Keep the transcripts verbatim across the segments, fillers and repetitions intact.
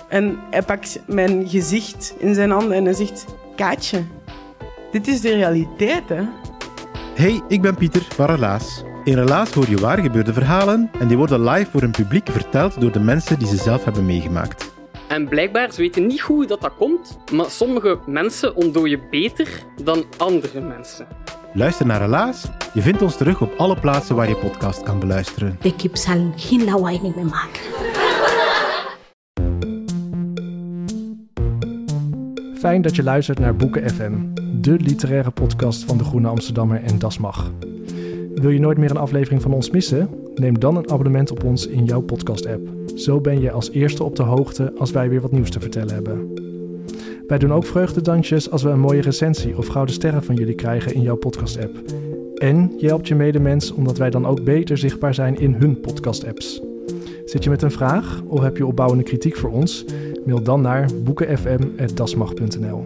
En hij pakt mijn gezicht in zijn handen en hij zegt... Kaatje, dit is de realiteit, hè? Hey, ik ben Pieter van Relaas. In Relaas hoor je waar gebeurde verhalen en die worden live voor een publiek verteld door de mensen die ze zelf hebben meegemaakt. En blijkbaar, ze weten niet hoe dat, dat komt, maar sommige mensen ontdooien beter dan andere mensen. Luister naar Relaas. Je vindt ons terug op alle plaatsen waar je podcast kan beluisteren. De kip zal geen lawaai meer maken. Fijn dat je luistert naar Boeken F M, de literaire podcast van De Groene Amsterdammer en Das Mag. Wil je nooit meer een aflevering van ons missen? Neem dan een abonnement op ons in jouw podcast-app. Zo ben je als eerste op de hoogte als wij weer wat nieuws te vertellen hebben. Wij doen ook vreugdedansjes als we een mooie recensie of gouden sterren van jullie krijgen in jouw podcast-app. En je helpt je medemens omdat wij dan ook beter zichtbaar zijn in hun podcast-apps. Zit je met een vraag of heb je opbouwende kritiek voor ons? Mail dan naar boekenfm apenstaartje dasmag punt n l.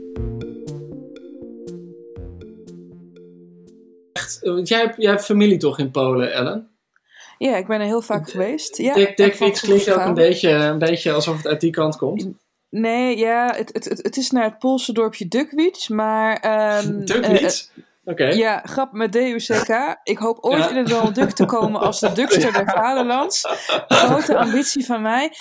Jij hebt, jij hebt familie toch in Polen, Ellen? Ja, ik ben er heel vaak geweest. Ja, Dekwiets klinkt ook een beetje, een beetje alsof het uit die kant komt. Nee, ja, het, het, het, het is naar het Poolse dorpje Dukwiec, maar... Um, Dukwiec? Uh, Oké. Okay. Ja, grap met D U C K. Ik hoop ooit ja. in het Donald Duck te komen als de Dukster der Vaderlands. Grote ambitie van mij.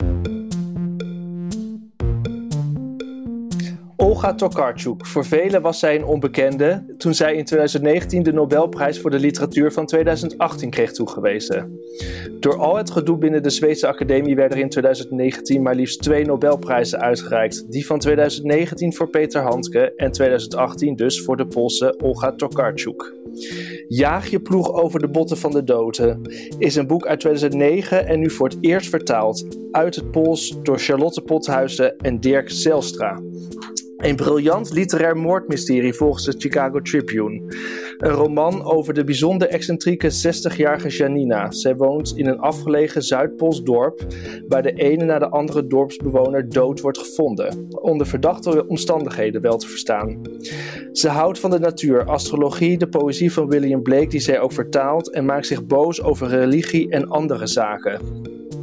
Olga Tokarczuk. Voor velen was zij een onbekende toen zij in twintig negentien de Nobelprijs voor de literatuur van twintig achttien kreeg toegewezen. Door al het gedoe binnen de Zweedse Academie werden er in twintig negentien maar liefst twee Nobelprijzen uitgereikt. Die van twintig negentien voor Peter Handke en twintig achttien dus voor de Poolse Olga Tokarczuk. Jaag je ploeg over de botten van de doden is een boek uit twintig negen en nu voor het eerst vertaald uit het Pools door Charlotte Pothuizen en Dirk Zijlstra. Een briljant literair moordmysterie volgens de Chicago Tribune. Een roman over de bijzonder excentrieke zestigjarige Janina. Zij woont in een afgelegen Zuid-Pools dorp waar de ene na de andere dorpsbewoner dood wordt gevonden. Onder verdachte omstandigheden wel te verstaan. Ze houdt van de natuur, astrologie, de poëzie van William Blake die zij ook vertaalt en maakt zich boos over religie en andere zaken.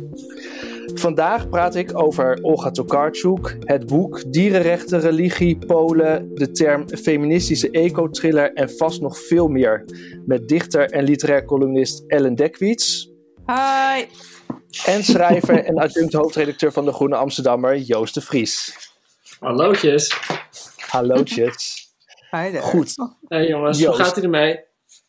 Vandaag praat ik over Olga Tokarczuk, het boek, dierenrechten, religie, Polen, de term feministische eco-thriller en vast nog veel meer. Met dichter en literair columnist Ellen Dekwiets. Hi! En schrijver en adjunct hoofdredacteur van De Groene Amsterdammer Joost de Vries. Hallootjes. Hallootjes. Hi there. Goed. Hey jongens, Joost. Hoe gaat het ermee?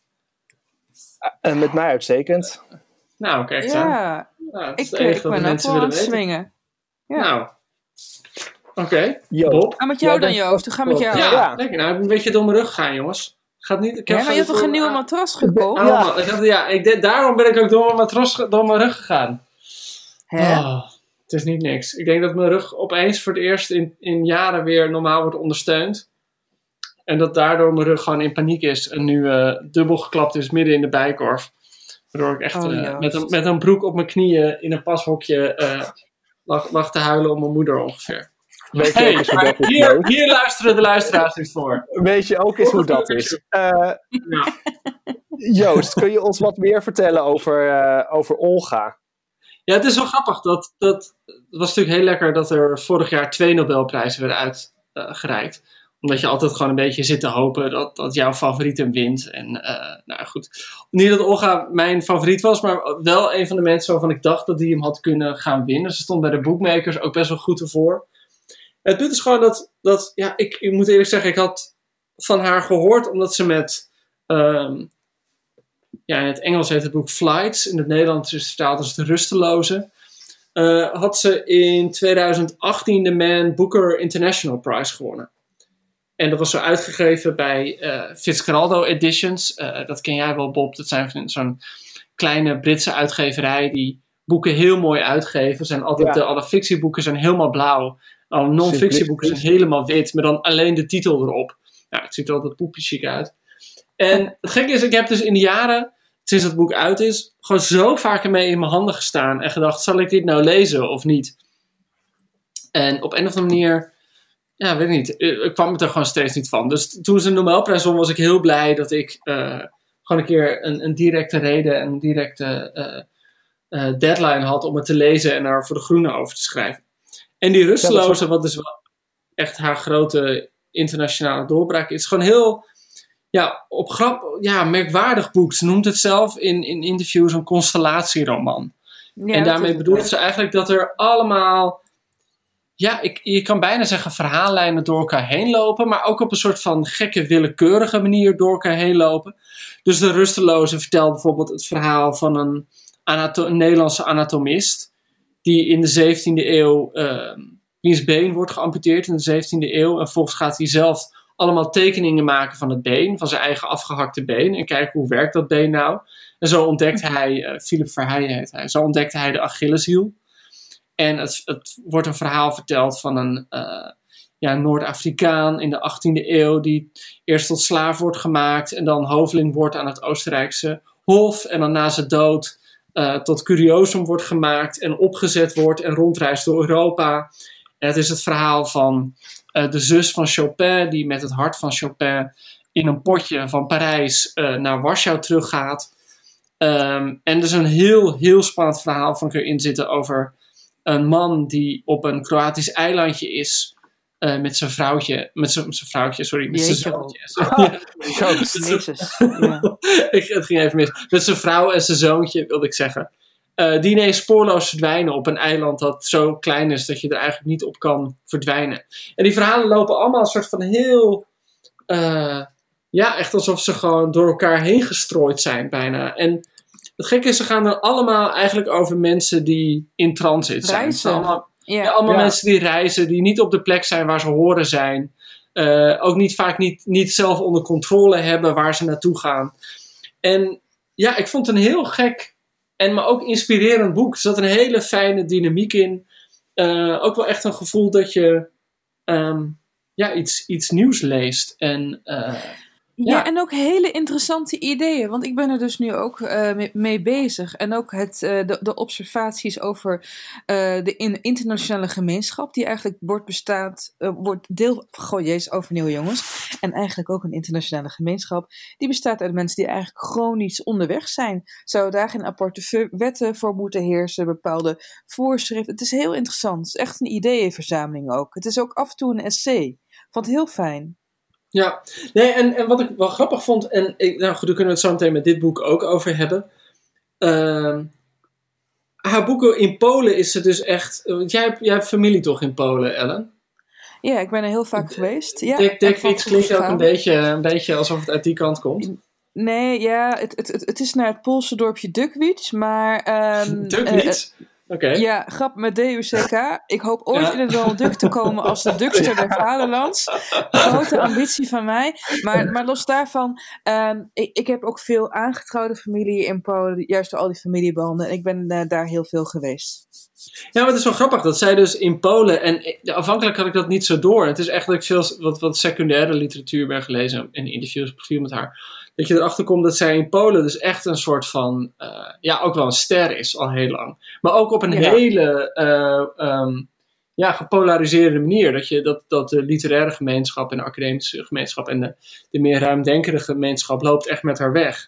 Uh, met mij uitstekend. Nou, kijk eens ja. aan. Nou, ik, ik ben ook wel aan het swingen. Ja. Nou, oké. Okay. Bob. Ga met jou ja, dan, Joost. Hoe gaat met jou? Ja, ja. Lekker. Nou, ik ben een beetje door mijn rug gegaan, jongens. Gaat niet, ik ja, maar je hebt toch een nieuwe matras gekocht? Oh, ja, ik had, ja ik de, daarom ben ik ook door mijn matras, door mijn rug gegaan. Hè? Oh, het is niet niks. Ik denk dat mijn rug opeens voor het eerst in, in jaren weer normaal wordt ondersteund. En dat daardoor mijn rug gewoon in paniek is. En nu uh, dubbel geklapt is midden in de bijkorf. Waardoor ik echt oh, uh, met, een, met een broek op mijn knieën in een pashokje uh, lag, lag te huilen om mijn moeder ongeveer. Weet je hey, ook eens hoe dat is, hier, hier luisteren de luisteraars niet voor. Weet je ook eens hoe dat is. Uh, ja. Joost, kun je ons wat meer vertellen over, uh, over Olga? Ja, het is wel grappig. Dat, dat, het was natuurlijk heel lekker dat er vorig jaar twee Nobelprijzen werden uitgereikt. Uh, Omdat je altijd gewoon een beetje zit te hopen dat, dat jouw favoriet hem wint. En uh, nou goed. Niet dat Olga mijn favoriet was, maar wel een van de mensen waarvan ik dacht dat die hem had kunnen gaan winnen. Ze stond bij de bookmakers ook best wel goed ervoor. Het punt is gewoon dat, dat ja, ik, ik moet eerlijk zeggen, ik had van haar gehoord omdat ze met, um, ja, in het Engels heet het boek Flights, in het Nederlands is het vertaald als De Rusteloze. Uh, had ze in twintig achttien de Man Booker International Prize gewonnen. En dat was zo uitgegeven bij uh, Fitzcarraldo Editions. Uh, dat ken jij wel, Bob. Dat zijn zo'n kleine Britse uitgeverij die boeken heel mooi uitgeven. Zijn altijd ja. de, alle fictieboeken zijn helemaal blauw. Alle non-fictieboeken zijn helemaal wit. Met dan alleen de titel erop. Nou, het ziet er altijd poepje chic uit. En het gekke is, ik heb dus in de jaren, sinds het boek uit is, gewoon zo vaak ermee in mijn handen gestaan. En gedacht, zal ik dit nou lezen of niet? En op een of andere manier... Ja, weet ik niet. Ik kwam het er gewoon steeds niet van. Dus toen ze een Nobelprijs won, was ik heel blij dat ik uh, gewoon een keer een, een directe reden en een directe uh, uh, deadline had om het te lezen en er voor De Groene over te schrijven. En die rusteloze, wat dus wel echt haar grote internationale doorbraak is, gewoon heel ja, op grap, ja, merkwaardig boek. Ze noemt het zelf in, in interviews een constellatieroman. Ja, en daarmee bedoelt ze eigenlijk dat er allemaal, ja, ik, je kan bijna zeggen verhaallijnen door elkaar heen lopen, maar ook op een soort van gekke, willekeurige manier door elkaar heen lopen. Dus de rusteloze vertelt bijvoorbeeld het verhaal van een, anato- een Nederlandse anatomist, die in de zeventiende eeuw, uh, wiens been wordt geamputeerd in de zeventiende eeuw, en volgens gaat hij zelf allemaal tekeningen maken van het been, van zijn eigen afgehakte been, en kijken hoe werkt dat been nou. En zo ontdekt hij, uh, Philip Verheijen heet hij, zo ontdekte hij de Achilleshiel. En het, het wordt een verhaal verteld van een uh, ja, Noord-Afrikaan in de achttiende eeuw, die eerst tot slaaf wordt gemaakt en dan hoveling wordt aan het Oostenrijkse Hof, en dan na zijn dood uh, tot curiosum wordt gemaakt en opgezet wordt en rondreist door Europa. En het is het verhaal van uh, de zus van Chopin, die met het hart van Chopin in een potje van Parijs uh, naar Warschau teruggaat. Um, en er is een heel, heel spannend verhaal van erin zitten over een man die op een Kroatisch eilandje is uh, met zijn vrouwtje, met zijn, met zijn vrouwtje, sorry, met zijn zoontje. Ja. Jezus. Ja. ik, het ging even mis. Met zijn vrouw en zijn zoontje, wilde ik zeggen. Uh, die ineens spoorloos verdwijnen op een eiland dat zo klein is dat je er eigenlijk niet op kan verdwijnen. En die verhalen lopen allemaal een soort van heel, uh, ja, echt alsof ze gewoon door elkaar heen gestrooid zijn bijna. En het gekke is, ze gaan er allemaal eigenlijk over mensen die in transit zijn. Reizen. Allemaal, Ja. ja, allemaal Ja. mensen die reizen, die niet op de plek zijn waar ze horen zijn. Uh, ook niet vaak niet, niet zelf onder controle hebben waar ze naartoe gaan. En ja, ik vond het een heel gek en maar ook inspirerend boek. Er zat een hele fijne dynamiek in. Uh, ook wel echt een gevoel dat je um, ja, iets, iets nieuws leest. En uh, Ja, Ja. en ook hele interessante ideeën. Want ik ben er dus nu ook uh, mee, mee bezig. En ook het, uh, de, de observaties over uh, de in, internationale gemeenschap. Die eigenlijk wordt bestaat, uh, wordt deel, goh jezus, overnieuw jongens. En eigenlijk ook een internationale gemeenschap. Die bestaat uit mensen die eigenlijk chronisch onderweg zijn. Zou daar geen aparte v- wetten voor moeten heersen. Bepaalde voorschriften. Het is heel interessant. Het is echt een ideeënverzameling ook. Het is ook af en toe een essay. Ik vond het heel fijn. Ja, nee, en, en wat ik wel grappig vond, en ik, nou goed, daar kunnen we het zo meteen met dit boek ook over hebben. Uh, haar boeken in Polen is ze dus echt, want jij hebt, jij hebt familie toch in Polen, Ellen? Ja, ik ben er heel vaak geweest. Ja, Dek, Dek, iets klinkt ook een gegaan. beetje, een beetje alsof het uit die kant komt. Nee, ja, het, het, het, het is naar het Poolse dorpje Dukwitz, maar... Um, Dukwitz? Uh, Oké. Okay. Ja, grap met D U C K. Ik hoop ooit Ja. in het Donald Duck te komen als de Duckster der Vaderlands. Grote ambitie van mij. Maar, maar los daarvan, um, ik, ik heb ook veel aangetrouwde familie in Polen, juist door al die familiebanden. En ik ben uh, daar heel veel geweest. Ja, maar het is wel grappig dat zij dus in Polen, en ik, ja, afhankelijk had ik dat niet zo door. Het is echt dat ik veel wat, wat secundaire literatuur ben gelezen in interviews, profiel met haar. Dat je erachter komt dat zij in Polen dus echt een soort van, uh, ja, ook wel een ster is al heel lang. Maar ook op een Ja. hele uh, um, ja, gepolariseerde manier. Dat, je, dat, dat de literaire gemeenschap en de academische gemeenschap en de, de meer ruimdenkende gemeenschap loopt echt met haar weg.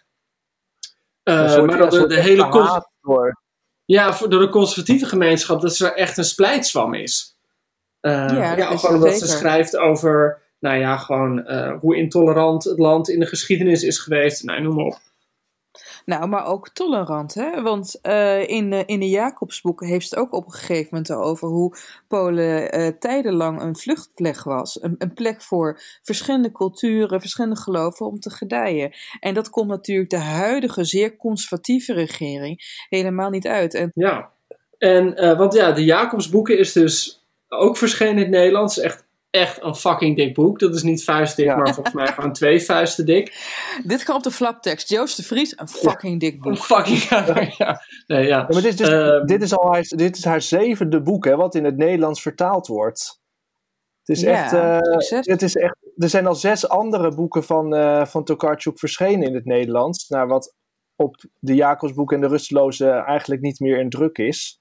Uh, soort, maar dat de, de hele con- door. ja, voor, door de conservatieve gemeenschap, dat ze er echt een splijtswam is. Uh, Ja, dat ja, is gewoon het dat ze zeker. schrijft over, nou ja, gewoon uh, hoe intolerant het land in de geschiedenis is geweest. Nou, noem maar op. Nou, maar ook tolerant, hè? Want uh, in, uh, in de Jacobsboeken heeft het ook op een gegeven moment over hoe Polen uh, tijdenlang een vluchtplek was. Een, een plek voor verschillende culturen, verschillende geloven om te gedijen. En dat komt natuurlijk de huidige zeer conservatieve regering helemaal niet uit. En Ja, en, uh, want ja, de Jacobsboeken is dus ook verschenen in het Nederlands. Echt, echt een fucking dik boek. Dat is niet vuistdik, Ja. maar volgens mij gewoon twee vuisten dik. dit kan op de flaptekst. Joost de Vries, een fucking dik Een boek. fucking, ja. ja. Nee, ja. Ja, maar dit, is dus, Uh, dit, is al haar, dit is haar zevende boek, hè, wat in het Nederlands vertaald wordt. Het is Ja, echt, uh, succes. het is echt. Er zijn al zes andere boeken van, uh, van Tokarczuk verschenen in het Nederlands. Naar wat op de Jacobsboek en de Rusteloze eigenlijk niet meer in druk is.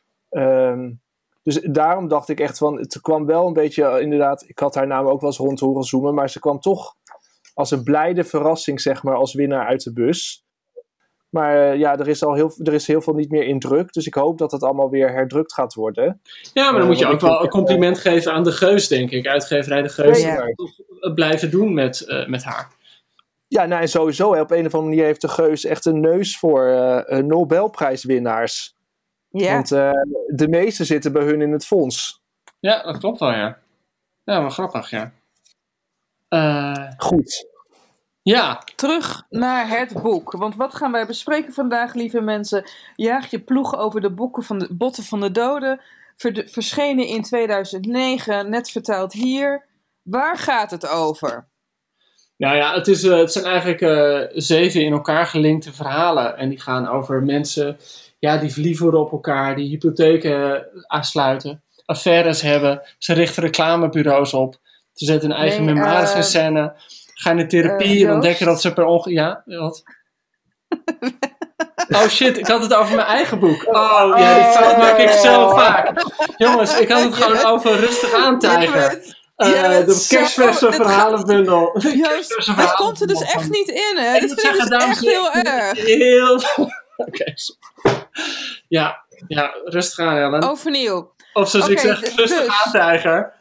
Um, dus daarom dacht ik echt van, het kwam wel een beetje, inderdaad, ik had haar naam ook wel eens rond horen zoomen, maar ze kwam toch als een blijde verrassing, zeg maar, als winnaar uit de bus. Maar uh, ja, er is al heel, er is heel veel niet meer in druk. Dus ik hoop dat het allemaal weer herdrukt gaat worden. Ja, maar dan uh, moet je ook wel een compliment uh, geven aan De Geus, denk ik. Uitgeverij De Geus. Ja, ja. Toch blijven doen met, uh, met haar. Ja, nou en sowieso. Hè, op een of andere manier heeft De Geus echt een neus voor uh, Nobelprijswinnaars. Ja. Want uh, de meeste zitten bij hun in het fonds. Ja, dat klopt wel, ja. Ja, maar grappig, ja. Uh, Goed. Ja. Terug naar het boek. Want wat gaan wij bespreken vandaag, lieve mensen? Jaag je ploeg over de boeken van de botten van de doden. Ver, verschenen in tweeduizend negen, net vertaald hier. Waar gaat het over? Nou ja, het, is, uh, het zijn eigenlijk uh, zeven in elkaar gelinkte verhalen. En die gaan over mensen ja, die verliefd worden op elkaar, die hypotheken aansluiten, affaires hebben. Ze richten reclamebureaus op. Ze zetten hun eigen nee, memoires uh, in scène. Gaan in therapie uh, en ontdekken dat ze per ongeluk... Ja, wat? Oh shit, ik had het over mijn eigen boek. Oh ja, die fout maak ik zo vaak. Jongens, ik had het gewoon over Rustig aan, Tijger. Uh, de kerstverse verhalenbundel. Juist, dat komt er dus echt niet in, hè? Dit vind ik dus echt heel erg. Heel... Oké, okay, ja, ja, rustig aan, Ellen. Overnieuw. Of zoals okay, ik zeg, rustig dus. aan, Tijger.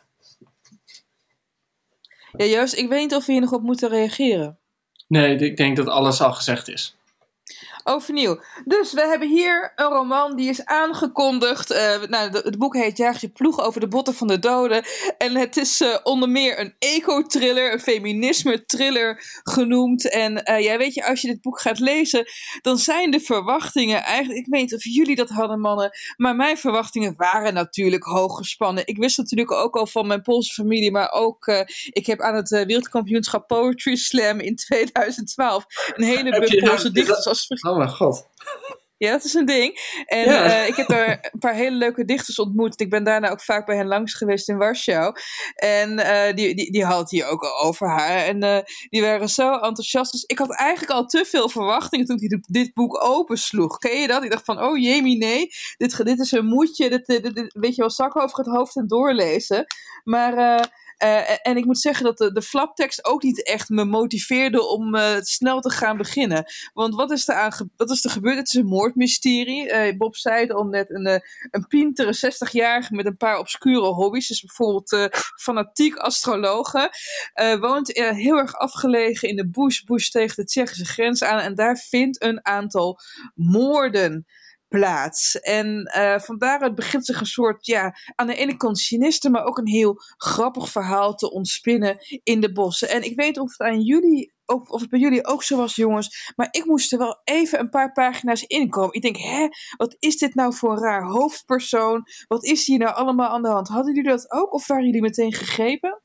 Ja, Joost, ik weet niet of we hier nog op moeten reageren. Nee, ik denk dat alles al gezegd is. Overnieuw. Dus we hebben hier een roman die is aangekondigd. Uh, nou, het boek heet Jaag je ploeg over de botten van de doden. En het is uh, onder meer een eco-thriller, een feminisme-thriller genoemd. En uh, ja, weet je, als je dit boek gaat lezen, dan zijn de verwachtingen eigenlijk... Ik weet niet of jullie dat hadden, mannen. Maar mijn verwachtingen waren natuurlijk hoog gespannen. Ik wist natuurlijk ook al van mijn Poolse familie, maar ook... Uh, ik heb aan het uh, wereldkampioenschap Poetry Slam in tweeduizend twaalf een hele Poolse dichters als... Oh mijn god. Ja, dat is een ding. En ja. uh, ik heb daar een paar hele leuke dichters ontmoet. Ik ben daarna ook vaak bij hen langs geweest in Warschau. En uh, die, die, die had hier ook al over haar. En uh, die waren zo enthousiast. Dus ik had eigenlijk al te veel verwachtingen toen ik dit, dit boek opensloeg. Ken je dat? Ik dacht van, oh jemie, nee. Dit, dit is een moedje. Dit, dit, dit, weet je wel, zak over het hoofd en doorlezen. Maar... Uh, Uh, en ik moet zeggen dat de, de flaptekst ook niet echt me motiveerde om uh, snel te gaan beginnen. Want wat is er, aan ge- wat is er gebeurd? Het is een moordmysterie. Uh, Bob zei het al net, een, uh, een pintere zestigjarige met een paar obscure hobby's. Dus bijvoorbeeld uh, fanatiek astrologe. Uh, woont uh, heel erg afgelegen in de bush, bush tegen de Tsjechische grens aan. En daar vindt een aantal moorden plaats. En uh, van daaruit begint zich een soort, ja, aan de ene kant cyniste, maar ook een heel grappig verhaal te ontspinnen in de bossen. En ik weet of het aan jullie, of, of het bij jullie ook zo was, jongens, maar ik moest er wel even een paar pagina's inkomen. Ik denk, hè, wat is dit nou voor een raar hoofdpersoon? Wat is hier nou allemaal aan de hand? Hadden jullie dat ook, of waren jullie meteen gegrepen?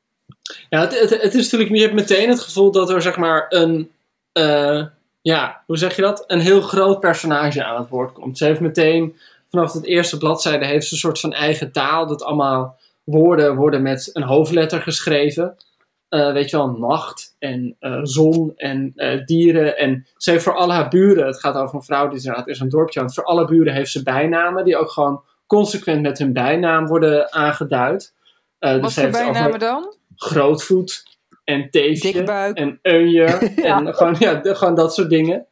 Ja, het, het, het is natuurlijk, je hebt meteen het gevoel dat er, zeg maar, een... Uh... Ja, hoe zeg je dat? Een heel groot personage aan het woord komt. Ze heeft meteen, vanaf het eerste bladzijde, heeft ze een soort van eigen taal. Dat allemaal woorden worden met een hoofdletter geschreven. Uh, weet je wel, nacht en uh, zon en uh, dieren. En ze heeft voor alle haar buren, het gaat over een vrouw die inderdaad is een dorpje aan. Voor alle buren heeft ze bijnamen die ook gewoon consequent met hun bijnaam worden aangeduid. Uh, Wat dus voor bijnamen dan? Grootvoet. En Teefje Dikbuik. en Eunje ja. en gewoon, ja, de, gewoon dat soort dingen.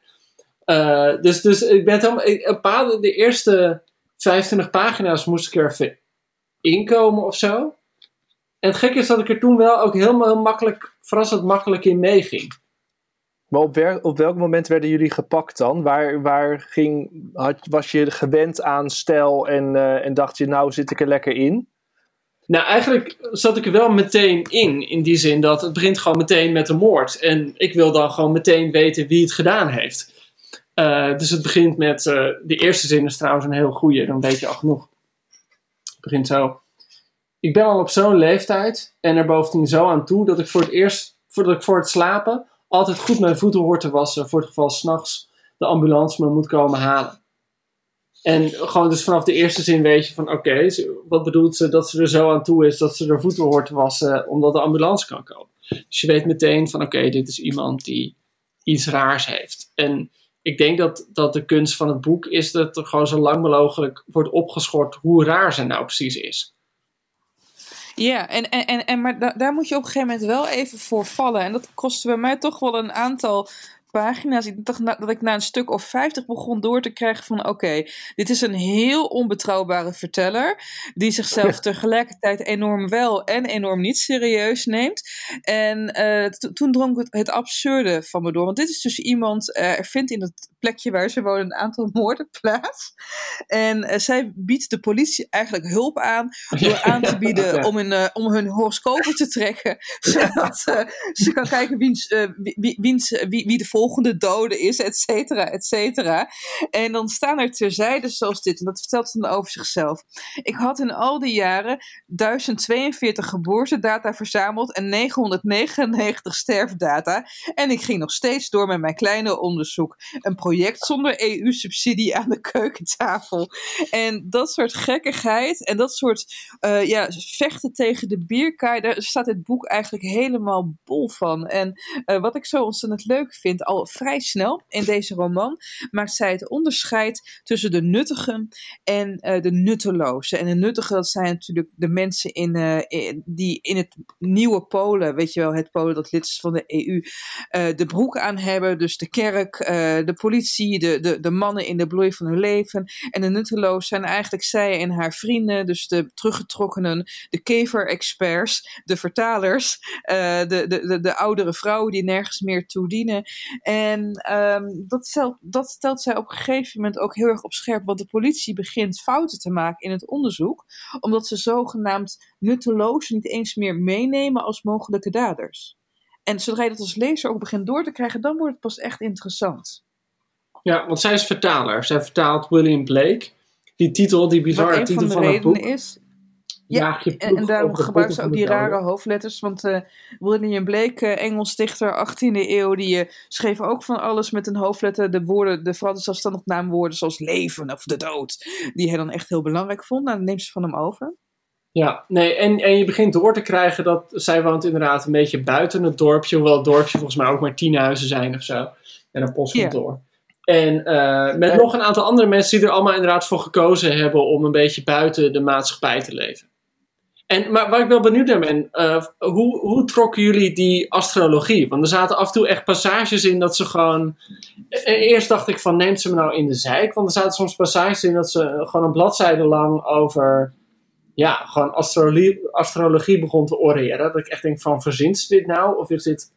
Uh, dus, dus ik ben dan, ik, een paar, de eerste vijfentwintig pagina's moest ik er even inkomen of zo. En het gekke is dat ik er toen wel ook helemaal heel makkelijk, verrassend makkelijk in meeging. Maar op, wer- op welk moment werden jullie gepakt dan? Waar, waar ging, had, was je gewend aan stijl en, uh, en dacht je, nou zit ik er lekker in? Nou, eigenlijk zat ik er wel meteen in. In die zin dat het begint gewoon meteen met een moord. En ik wil dan gewoon meteen weten wie het gedaan heeft. Uh, dus het begint met... Uh, de eerste zin is trouwens een heel goeie. Dan weet je al genoeg. Het begint zo. Ik ben al op zo'n leeftijd. En er bovendien zo aan toe. Dat ik voor het eerst... Voordat ik voor het slapen... Altijd goed mijn voeten hoor te wassen. Voor het geval 's nachts de ambulance me moet komen halen. En gewoon dus vanaf de eerste zin weet je van oké, okay, wat bedoelt ze dat ze er zo aan toe is dat ze er voeten hoort te wassen omdat de ambulance kan komen. Dus je weet meteen van oké, okay, dit is iemand die iets raars heeft. En ik denk dat, dat de kunst van het boek is dat er gewoon zo lang mogelijk wordt opgeschort hoe raar ze nou precies is. Ja, en, en, en, en, maar da- daar moet je op een gegeven moment wel even voor vallen. En dat kostte bij mij toch wel een aantal pagina's. Ik dacht na, dat ik na een stuk of vijftig begon door te krijgen van... oké, okay, dit is een heel onbetrouwbare verteller... die zichzelf tegelijkertijd enorm wel en enorm niet serieus neemt. En uh, to, toen drong het, het absurde van me door. Want dit is dus iemand... Uh, er vindt in het plekje waar ze wonen een aantal moorden plaats. En uh, zij biedt de politie eigenlijk hulp aan... door aan te bieden ja. om, een, uh, om hun horoscopen te trekken... zodat uh, ze kan kijken wiens, uh, wie, wiens, wie, wie de volgende dode is, et cetera, et cetera. En dan staan er terzijde zoals dit, en dat vertelt ze dan over zichzelf. Ik had in al die jaren duizend tweeënveertig geboortedata verzameld en negenhonderdnegenennegentig sterfdata. En ik ging nog steeds door met mijn kleine onderzoek. Een project zonder E U-subsidie aan de keukentafel. En dat soort gekkigheid en dat soort uh, ja, vechten tegen de bierkaai, daar staat dit boek eigenlijk helemaal bol van. En uh, wat ik zo ontzettend leuk vind, al vrij snel in deze roman, maakt zij het onderscheid tussen de nuttigen en uh, de nuttelozen. En de nuttigen, dat zijn natuurlijk de mensen in, uh, in, die in het nieuwe Polen, weet je wel, het Polen dat lid is van de E U, uh, de broek aan hebben. Dus de kerk, uh, de politie, de, de, de mannen in de bloei van hun leven. En de nuttelozen zijn eigenlijk zij en haar vrienden, dus de teruggetrokkenen, de kever-experts, de vertalers, uh, de, de, de, de oudere vrouwen die nergens meer toe dienen. En um, dat, stelt, dat stelt zij op een gegeven moment ook heel erg op scherp, want de politie begint fouten te maken in het onderzoek, omdat ze zogenaamd nuttelozen niet eens meer meenemen als mogelijke daders. En zodra je dat als lezer ook begint door te krijgen, dan wordt het pas echt interessant. Ja, want zij is vertaler. Zij vertaalt William Blake. Die titel, die bizarre titel van, van het boek. Is, ja, en, en daarom gebruikt ze ook die rare hoofdletters. Want uh, William Blake, uh, Engels dichter, achttiende eeuw, die uh, schreef ook van alles met een hoofdletter. De woorden, de vooral de zelfstandig naamwoorden zoals leven of de dood. Die hij dan echt heel belangrijk vond. Nou, dan neemt ze van hem over. Ja, nee, en, en je begint door te krijgen dat zij woont inderdaad een beetje buiten het dorpje. Hoewel het dorpje volgens mij ook maar tien huizen zijn of zo. En een postkantoor. Yeah. En uh, met uh, nog een aantal andere mensen die er allemaal inderdaad voor gekozen hebben om een beetje buiten de maatschappij te leven. En, maar waar ik wel benieuwd naar ben, uh, hoe, hoe trokken jullie die astrologie? Want er zaten af en toe echt passages in dat ze gewoon... Eerst dacht ik van, neemt ze me nou in de zeik? Want er zaten soms passages in dat ze gewoon een bladzijde lang over... Ja, gewoon astrologie, astrologie begon te oreren. Dat ik echt denk van, verzint ze dit nou? Of is dit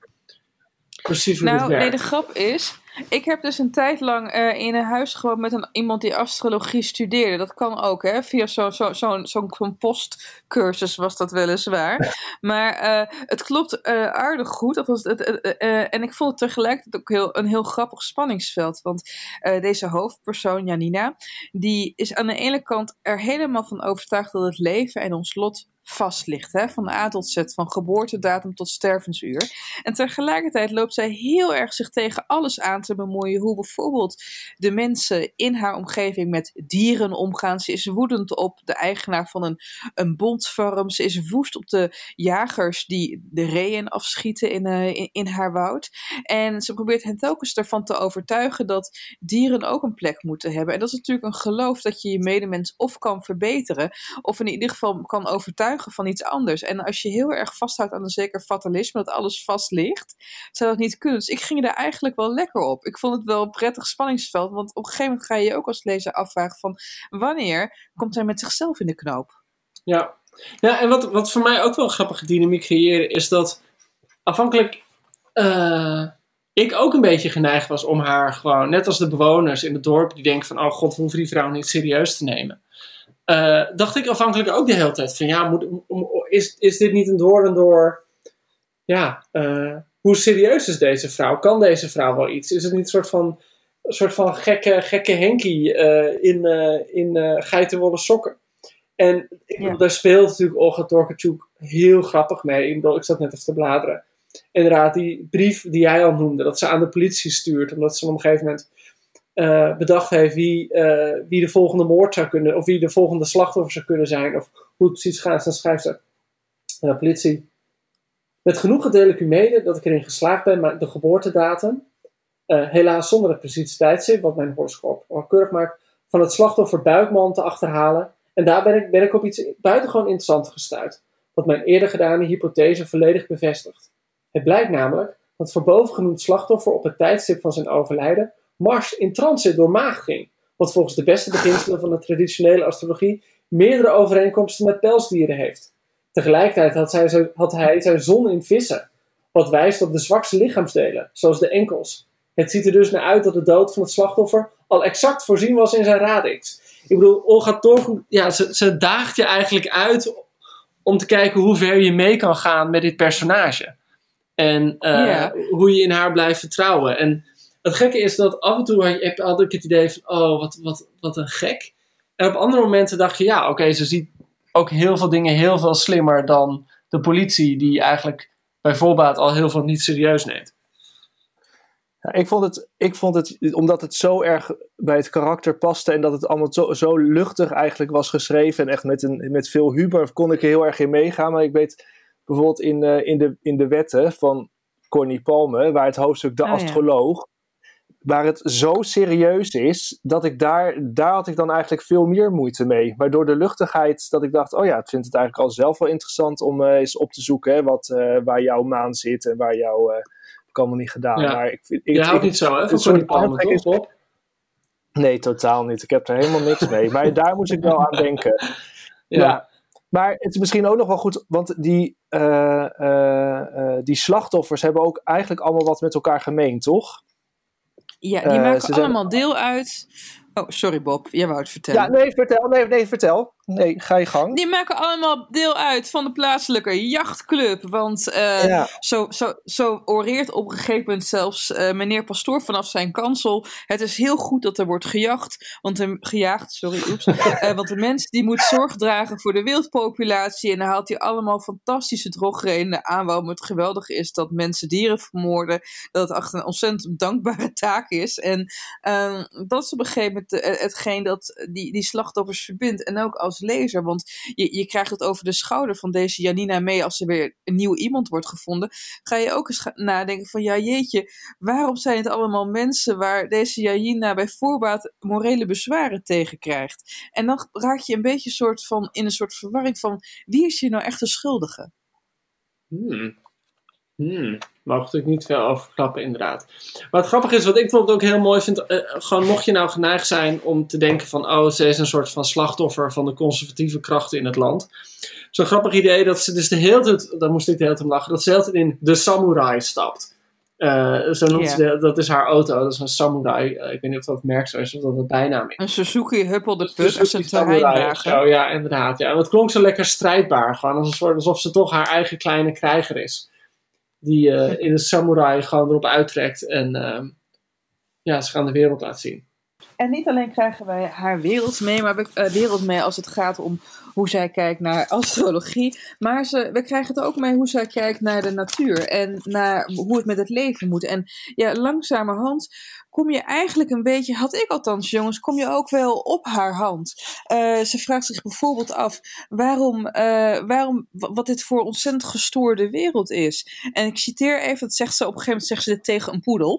precies hoe nou, dit werkt? Nee, de grap is... Ik heb dus een tijd lang uh, in een huis gewoond met een, iemand die astrologie studeerde. Dat kan ook, hè? Via zo'n zo, zo, zo, zo'n postcursus was dat weliswaar. Maar uh, het klopt uh, aardig goed. Of was het, uh, uh, uh, en ik vond het tegelijkertijd ook heel, een heel grappig spanningsveld. Want uh, deze hoofdpersoon, Janina, die is aan de ene kant er helemaal van overtuigd dat het leven en ons lot vast ligt, hè? Van A tot Z, van geboortedatum tot stervensuur. En tegelijkertijd loopt zij heel erg zich tegen alles aan te bemoeien, hoe bijvoorbeeld de mensen in haar omgeving met dieren omgaan. Ze is woedend op de eigenaar van een, een bondfarm. Ze is woest op de jagers die de reeën afschieten in, uh, in, in haar woud. En ze probeert hen telkens ervan te overtuigen dat dieren ook een plek moeten hebben. En dat is natuurlijk een geloof dat je je medemens of kan verbeteren, of in ieder geval kan overtuigen van iets anders. En als je heel erg vasthoudt aan een zeker fatalisme, dat alles vast ligt, zou dat niet kunnen. Dus ik ging er eigenlijk wel lekker op. Ik vond het wel een prettig spanningsveld, want op een gegeven moment ga je je ook als lezer afvragen van, wanneer komt hij met zichzelf in de knoop? Ja, ja en wat, wat voor mij ook wel een grappige dynamiek creëren, is dat afhankelijk uh, ik ook een beetje geneigd was om haar gewoon, net als de bewoners in het dorp, die denken van, oh god, we hoeven die vrouw niet serieus te nemen. Uh, dacht ik afhankelijk ook de hele tijd van, ja, moet, is, is dit niet een door en door, ja, uh, hoe serieus is deze vrouw? Kan deze vrouw wel iets? Is het niet een soort van, een soort van gekke, gekke Henkie uh, in, uh, in uh, geitenwolle sokken? En ik, ja. daar speelt natuurlijk Olga Tokarczuk heel grappig mee. Ik, bedoel, ik zat net even te bladeren. Inderdaad, die brief die jij al noemde, dat ze aan de politie stuurt, omdat ze op een gegeven moment Uh, bedacht heeft wie, uh, wie de volgende moord zou kunnen, of wie de volgende slachtoffer zou kunnen zijn, of hoe het precies gaat. Dan schrijft ze aan de politie: met genoegen deel ik u mede dat ik erin geslaagd ben maar de geboortedatum, uh, helaas zonder het precieze tijdstip, wat mijn horoscoop nauwkeurig maakt, van het slachtoffer Buikman te achterhalen. En daar ben ik, ben ik op iets buitengewoon interessants gestuurd, wat mijn eerder gedane hypothese volledig bevestigt. Het blijkt namelijk dat voor bovengenoemd slachtoffer op het tijdstip van zijn overlijden Mars in transit door maag ging, wat volgens de beste beginselen van de traditionele astrologie meerdere overeenkomsten met pelsdieren heeft. Tegelijkertijd had hij, zijn, had hij zijn zon in vissen, wat wijst op de zwakste lichaamsdelen, zoals de enkels. Het ziet er dus naar uit dat de dood van het slachtoffer al exact voorzien was in zijn radix. Ik bedoel, Olga Torgl, ja, ze, ze daagt je eigenlijk uit om te kijken hoe ver je mee kan gaan met dit personage. En uh, yeah. hoe je in haar blijft vertrouwen. En het gekke is dat af en toe heb, had ik het idee van, oh, wat, wat, wat een gek. En op andere momenten dacht je, ja, oké, okay, ze ziet ook heel veel dingen heel veel slimmer dan de politie, die eigenlijk bij voorbaat al heel veel niet serieus neemt. Ja, ik vond het, ik vond het, omdat het zo erg bij het karakter paste en dat het allemaal zo, zo luchtig eigenlijk was geschreven en echt met, een, met veel humor, kon ik er heel erg in meegaan. Maar ik weet bijvoorbeeld in, uh, in, de, in de wetten van Corny Palme, waar het hoofdstuk De oh, Astroloog, ja. waar het zo serieus is, dat ik daar, daar had ik dan eigenlijk veel meer moeite mee. Waardoor de luchtigheid, dat ik dacht, oh ja, ik vind het eigenlijk al zelf wel interessant om uh, eens op te zoeken, hè, wat, uh, waar jouw maan zit en waar jouw... Uh, ik allemaal niet gedaan. Ja. Maar ik, ik, Je houdt niet zo, hè? Van Corny Palme, toch? Op? Nee, totaal niet. Ik heb er helemaal niks mee. Maar daar moest ik wel aan denken. Ja. ja. Maar het is misschien ook nog wel goed, want die, uh, uh, uh, die slachtoffers hebben ook eigenlijk allemaal wat met elkaar gemeen, toch? Ja, die uh, maken allemaal zijn... deel uit... Oh, sorry Bob, jij wou het vertellen. Ja, nee, vertel. Nee, nee, vertel. Nee, ga je gang. Die maken allemaal deel uit van de plaatselijke jachtclub. Want uh, ja. zo, zo, zo oreert op een gegeven moment zelfs uh, meneer Pastoor vanaf zijn kansel. Het is heel goed dat er wordt gejacht. Want de, gejaagd, sorry, oeps. uh, want de mens die moet zorg dragen voor de wildpopulatie. En dan haalt hij allemaal fantastische drogredenen aan waarom het geweldig is dat mensen dieren vermoorden. Dat het echt een ontzettend dankbare taak is. En uh, dat is op een gegeven moment het, hetgeen dat die, die slachtoffers verbindt. En ook als lezer, want je, je krijgt het over de schouder van deze Janina mee als er weer een nieuw iemand wordt gevonden. Ga je ook eens nadenken van, ja jeetje, waarom zijn het allemaal mensen waar deze Janina bij voorbaat morele bezwaren tegen krijgt? En dan raak je een beetje soort van, in een soort verwarring van, wie is hier nou echt de schuldige? Hmm. Hmm. Mag natuurlijk niet veel over klappen, inderdaad. Maar het grappige is, wat ik bijvoorbeeld ook heel mooi vind, uh, gewoon mocht je nou geneigd zijn om te denken van, oh, ze is een soort van slachtoffer van de conservatieve krachten in het land. Zo'n grappig idee dat ze dus de hele tijd, daar moest ik de hele tijd om lachen, dat ze de hele tijd in de samurai stapt. Uh, zo noemt yeah. ze de, dat is haar auto, dat is een samurai. Uh, ik weet niet of dat het merk zo is of dat het bijnaam is. Een Suzuki Huppel de Put als een terreinwagen. Oh ja, inderdaad. Ja. En het klonk zo lekker strijdbaar, gewoon als een soort, alsof ze toch haar eigen kleine krijger is. Die uh, in de samurai gewoon erop uittrekt en uh, ja, ze gaan de wereld laten zien. En niet alleen krijgen wij haar wereld mee, maar we, uh, wereld mee als het gaat om hoe zij kijkt naar astrologie. Maar ze, we krijgen het ook mee hoe zij kijkt naar de natuur en naar hoe het met het leven moet. En ja, langzamerhand kom je eigenlijk een beetje, had ik althans jongens, kom je ook wel op haar hand. Uh, ze vraagt zich bijvoorbeeld af waarom, uh, waarom, wat dit voor ontzettend gestoorde wereld is. En ik citeer even, dat zegt ze op een gegeven moment, zegt ze dit tegen een poedel.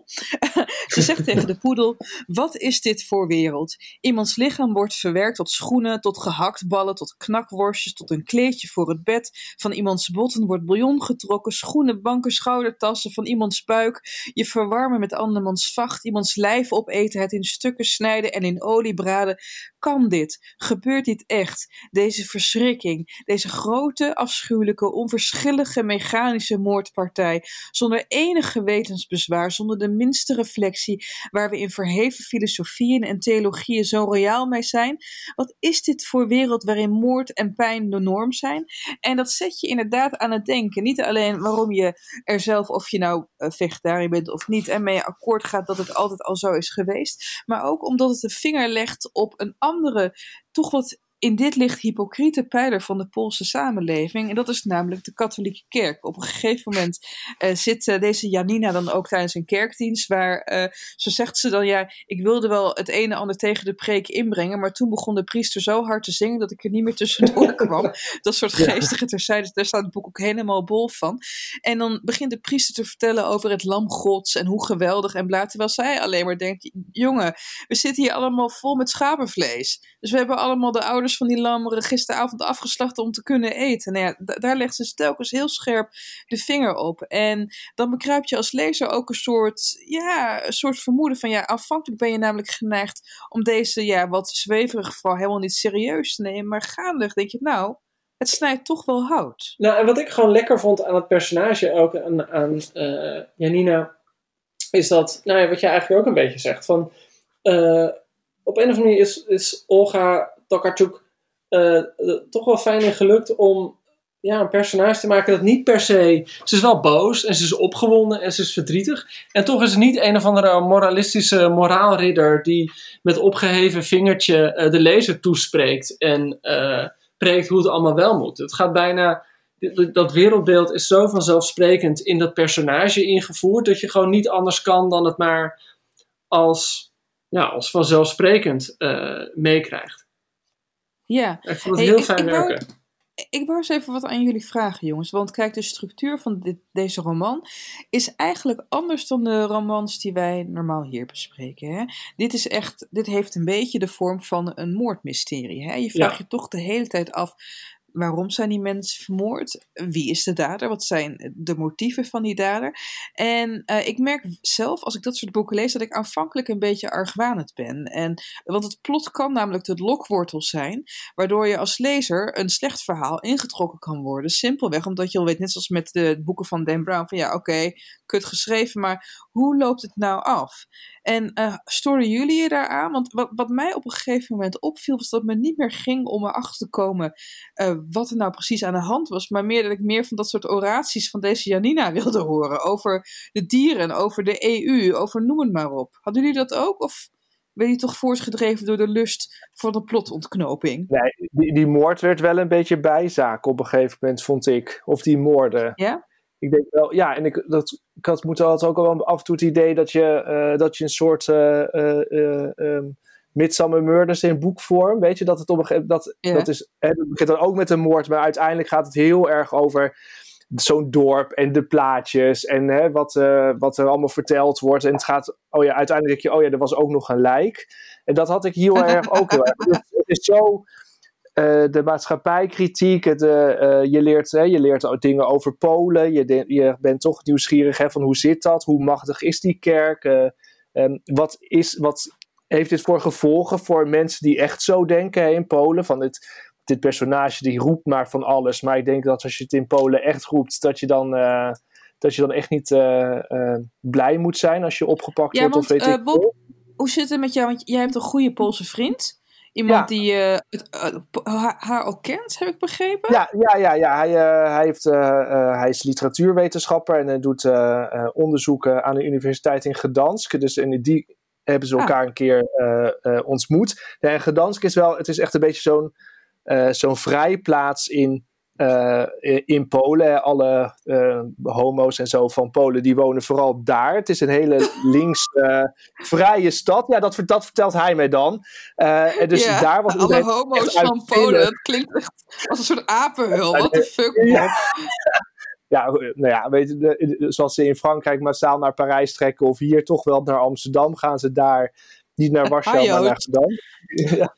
Ze zegt tegen de poedel, wat is dit voor wereld? Iemands lichaam wordt verwerkt tot schoenen, tot gehaktballen, tot knakworstjes, tot een kleedje voor het bed. Van iemands botten wordt bouillon getrokken, schoenen, banken, schoudertassen, van iemands buik. Je verwarmen met andermans vacht, iemands lijf opeten, het in stukken snijden en in olie braden. Kan dit? Gebeurt dit echt? Deze verschrikking, deze grote, afschuwelijke, onverschillige, mechanische moordpartij, zonder enig gewetensbezwaar, zonder de minste reflectie, waar we in verheven filosofieën en theologieën zo royaal mee zijn. Wat is dit voor wereld waarin moord en pijn de norm zijn? En dat zet je inderdaad aan het denken. Niet alleen waarom je er zelf, of je nou vegetariër bent of niet, en mee akkoord gaat dat het altijd al zo is geweest, maar ook omdat het de vinger legt op een andere, toch wat in dit licht hypocriete pijler van de Poolse samenleving. En dat is namelijk de katholieke kerk. Op een gegeven moment uh, zit uh, deze Janina dan ook tijdens een kerkdienst, waar, uh, zo zegt ze dan, ja, ik wilde wel het een en ander tegen de preek inbrengen, maar toen begon de priester zo hard te zingen dat ik er niet meer tussendoor kwam. Dat soort geestige terzijde, daar staat het boek ook helemaal bol van. En dan begint de priester te vertellen over het lam gods en hoe geweldig en bla, terwijl zij alleen maar denkt, jongen, we zitten hier allemaal vol met schapenvlees. Dus we hebben allemaal de oude dus van die lammeren gisteravond afgeslacht om te kunnen eten. Nou ja, d- daar legt ze telkens heel scherp de vinger op. En dan bekruipt je als lezer ook een soort, ja, een soort vermoeden van, ja, aanvankelijk ben je namelijk geneigd om deze, ja, wat zweverige geval helemaal niet serieus te nemen. Maar gaandeweg denk je, nou, het snijdt toch wel hout. Nou, en wat ik gewoon lekker vond aan het personage ook, aan, aan uh, Janina, is dat, nou ja, wat jij eigenlijk ook een beetje zegt, van, uh, op een of andere manier is, is Olga Tokarczuk uh, uh, toch wel fijn en gelukt om, ja, een personage te maken dat niet per se, ze is wel boos en ze is opgewonden en ze is verdrietig, en toch is het niet een of andere moralistische moraalridder die met opgeheven vingertje uh, de lezer toespreekt en uh, preekt hoe het allemaal wel moet. Het gaat bijna, dat wereldbeeld is zo vanzelfsprekend in dat personage ingevoerd, dat je gewoon niet anders kan dan het maar als, ja, als vanzelfsprekend uh, meekrijgt. Ja. Ik vond het Hey, heel ik- fijn ik wou- werken. Ik wou eens even wat aan jullie vragen, jongens. Want kijk, de structuur van dit, deze roman is eigenlijk anders dan de romans die wij normaal hier bespreken. Hè? Dit is echt, dit heeft een beetje de vorm van een moordmysterie. Hè? Je vraagt Ja. je toch de hele tijd af, waarom zijn die mensen vermoord? Wie is de dader? Wat zijn de motieven van die dader? En uh, ik merk zelf, als ik dat soort boeken lees, dat ik aanvankelijk een beetje argwanend ben. En, want het plot kan namelijk de lokwortel zijn, waardoor je als lezer een slecht verhaal ingetrokken kan worden. Simpelweg omdat je al weet, net zoals met de boeken van Dan Brown, van ja, oké, okay, kut geschreven, maar hoe loopt het nou af? En uh, storen jullie je daaraan? Want wat, wat mij op een gegeven moment opviel, was dat het me niet meer ging om erachter te komen uh, wat er nou precies aan de hand was, maar meer dat ik meer van dat soort oraties van deze Janina wilde horen. Over de dieren, over de E U, over noem het maar op. Hadden jullie dat ook? Of ben je toch voortgedreven door de lust voor de plotontknoping? Nee, die, die moord werd wel een beetje bijzaak op een gegeven moment, vond ik. Of die moorden. Ja? Ik denk wel, ja, en ik, dat, ik had, moet altijd ook wel af en toe het idee dat je, uh, dat je een soort uh, uh, uh, um, Midsummer Murders in boekvorm, weet je, dat het op een gegeven moment, dat, Ja. dat is, hè, dat begint dan ook met een moord, maar uiteindelijk gaat het heel erg over zo'n dorp en de plaatjes en hè, wat, uh, wat er allemaal verteld wordt. En het gaat, oh ja, uiteindelijk denk je, oh ja, er was ook nog een lijk. En dat had ik heel erg ook heel erg. Dus het is zo, uh, de maatschappijkritiek, het, uh, uh, je, leert, hè, je leert ook dingen over Polen, je, de, je bent toch nieuwsgierig hè, van hoe zit dat, hoe machtig is die kerk, uh, um, wat, is, wat heeft dit voor gevolgen voor mensen die echt zo denken hè, in Polen, van dit... Dit personage die roept maar van alles. Maar ik denk dat als je het in Polen echt roept, dat je dan, uh, dat je dan echt niet uh, uh, blij moet zijn als je opgepakt Ja, wordt. want Of weet uh, ik Bob, veel. hoe zit het met jou? Want jij hebt een goede Poolse vriend. Iemand Ja. die uh, het, uh, haar, haar al kent, heb ik begrepen? Ja, ja, ja, ja. Hij, uh, hij, heeft, uh, uh, hij is literatuurwetenschapper en hij doet uh, uh, onderzoeken aan de universiteit in Gdansk. Dus in die hebben ze elkaar ah. een keer uh, uh, ontmoet. Ja, en Gdansk is wel, het is echt een beetje zo'n Uh, zo'n vrijplaats in, uh, in Polen. Alle uh, homo's en zo van Polen, die wonen vooral daar. Het is een hele links uh, vrije stad. Ja, dat, dat vertelt hij mij dan. Uh, en dus ja, daar was alle homo's van Polen. Het klinkt echt als een soort apenhul. What the fuck, ja. Ja, nou ja, weet je, de, zoals ze in Frankrijk massaal naar Parijs trekken of hier toch wel naar Amsterdam, gaan ze daar niet naar Warschau, maar naar Gdansk. Ja.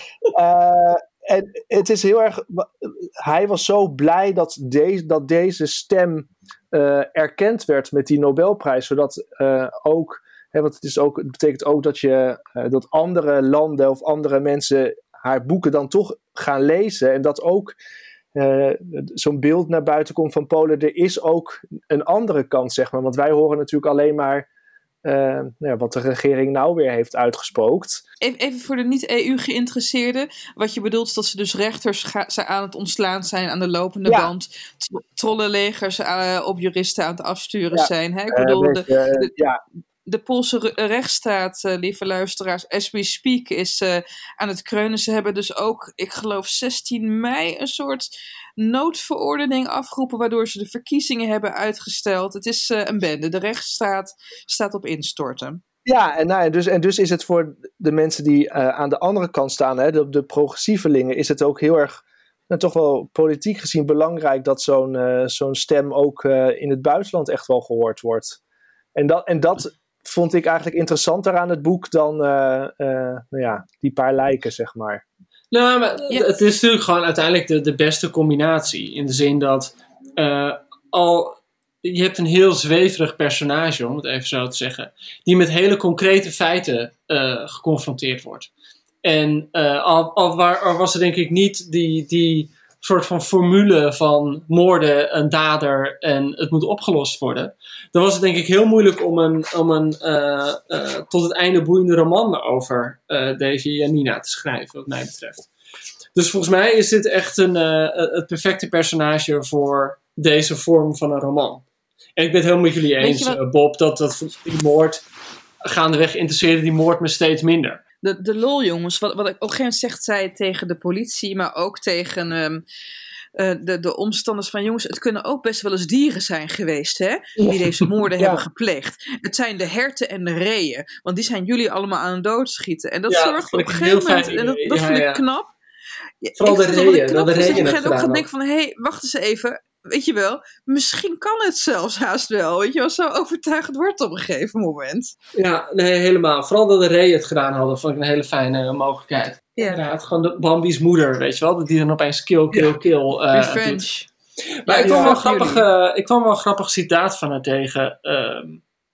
uh, En het is heel erg. Hij was zo blij dat, de, dat deze stem uh, erkend werd met die Nobelprijs. Zodat uh, ook. Hè, want het, is ook, het betekent ook dat, je, uh, dat andere landen of andere mensen haar boeken dan toch gaan lezen. En dat ook uh, zo'n beeld naar buiten komt van Polen. Er is ook een andere kant, zeg maar. Want wij horen natuurlijk alleen maar. Uh, nou ja, wat de regering nou weer heeft uitgespookt. Even, even voor de niet-E U-geïnteresseerden. Wat je bedoelt is dat ze dus rechters ga, ze aan het ontslaan zijn aan de lopende ja. band. Tro- trollenlegers uh, op juristen aan het afsturen ja. zijn. Hè? Ik bedoel, uh, de, de, de, ja. de Poolse re- rechtsstaat, uh, lieve luisteraars, as we speak, is uh, aan het kreunen. Ze hebben dus ook, ik geloof zestien mei, een soort noodverordening afgeroepen, waardoor ze de verkiezingen hebben uitgesteld. Het is uh, een bende. De rechtsstaat staat op instorten. Ja, en, nou, en, dus, en dus is het voor de mensen die uh, aan de andere kant staan, hè, de, de progressievelingen, is het ook heel erg, nou, toch wel politiek gezien belangrijk dat zo'n, uh, zo'n stem ook uh, in het buitenland echt wel gehoord wordt. En dat, en dat vond ik eigenlijk interessanter aan het boek dan uh, uh, nou ja, die paar lijken, zeg maar. Nou, maar Ja. het is natuurlijk gewoon uiteindelijk de, de beste combinatie. In de zin dat uh, al... Je hebt een heel zweverig personage, om het even zo te zeggen. Die met hele concrete feiten uh, geconfronteerd wordt. En uh, al, al, waar, al was er denk ik niet die, die soort van formule van moorden, een dader en het moet opgelost worden. Dan was het denk ik heel moeilijk om een, om een uh, uh, tot het einde boeiende roman over uh, deze Janina te schrijven, wat mij betreft. Dus volgens mij is dit echt een, uh, het perfecte personage voor deze vorm van een roman. En ik ben het helemaal met jullie eens, wat... uh, Bob, dat, dat die moord, gaandeweg interesseerde die moord me steeds minder. De, de lol, jongens, wat, wat ik op een gegeven moment zegt zij tegen de politie, maar ook tegen um, uh, de, de omstanders van jongens, het kunnen ook best wel eens dieren zijn geweest, hè, die deze moorden ja. hebben gepleegd. Het zijn de herten en de reeën, want die zijn jullie allemaal aan het doodschieten. En dat ja, zorgt op een gegeven moment, en dat, dat ja, vind ik ja. knap. Ja, Vooral de reeën, dat de reeën het gedaan. Ik ook denk van, hé, hey, wacht eens even. Weet je wel, misschien kan het zelfs haast wel. Weet je wel, zo overtuigend wordt op een gegeven moment. Ja, nee, helemaal. Vooral dat de reeën het gedaan hadden, vond ik een hele fijne uh, mogelijkheid. Ja. Inderdaad, gewoon de Bambi's moeder, weet je wel. Dat die dan opeens kill, kill, ja. kill uh, Revenge. Doet. Maar ja, ik, kwam ja, wel grappig, uh, ik kwam wel een grappig citaat van haar tegen. Uh,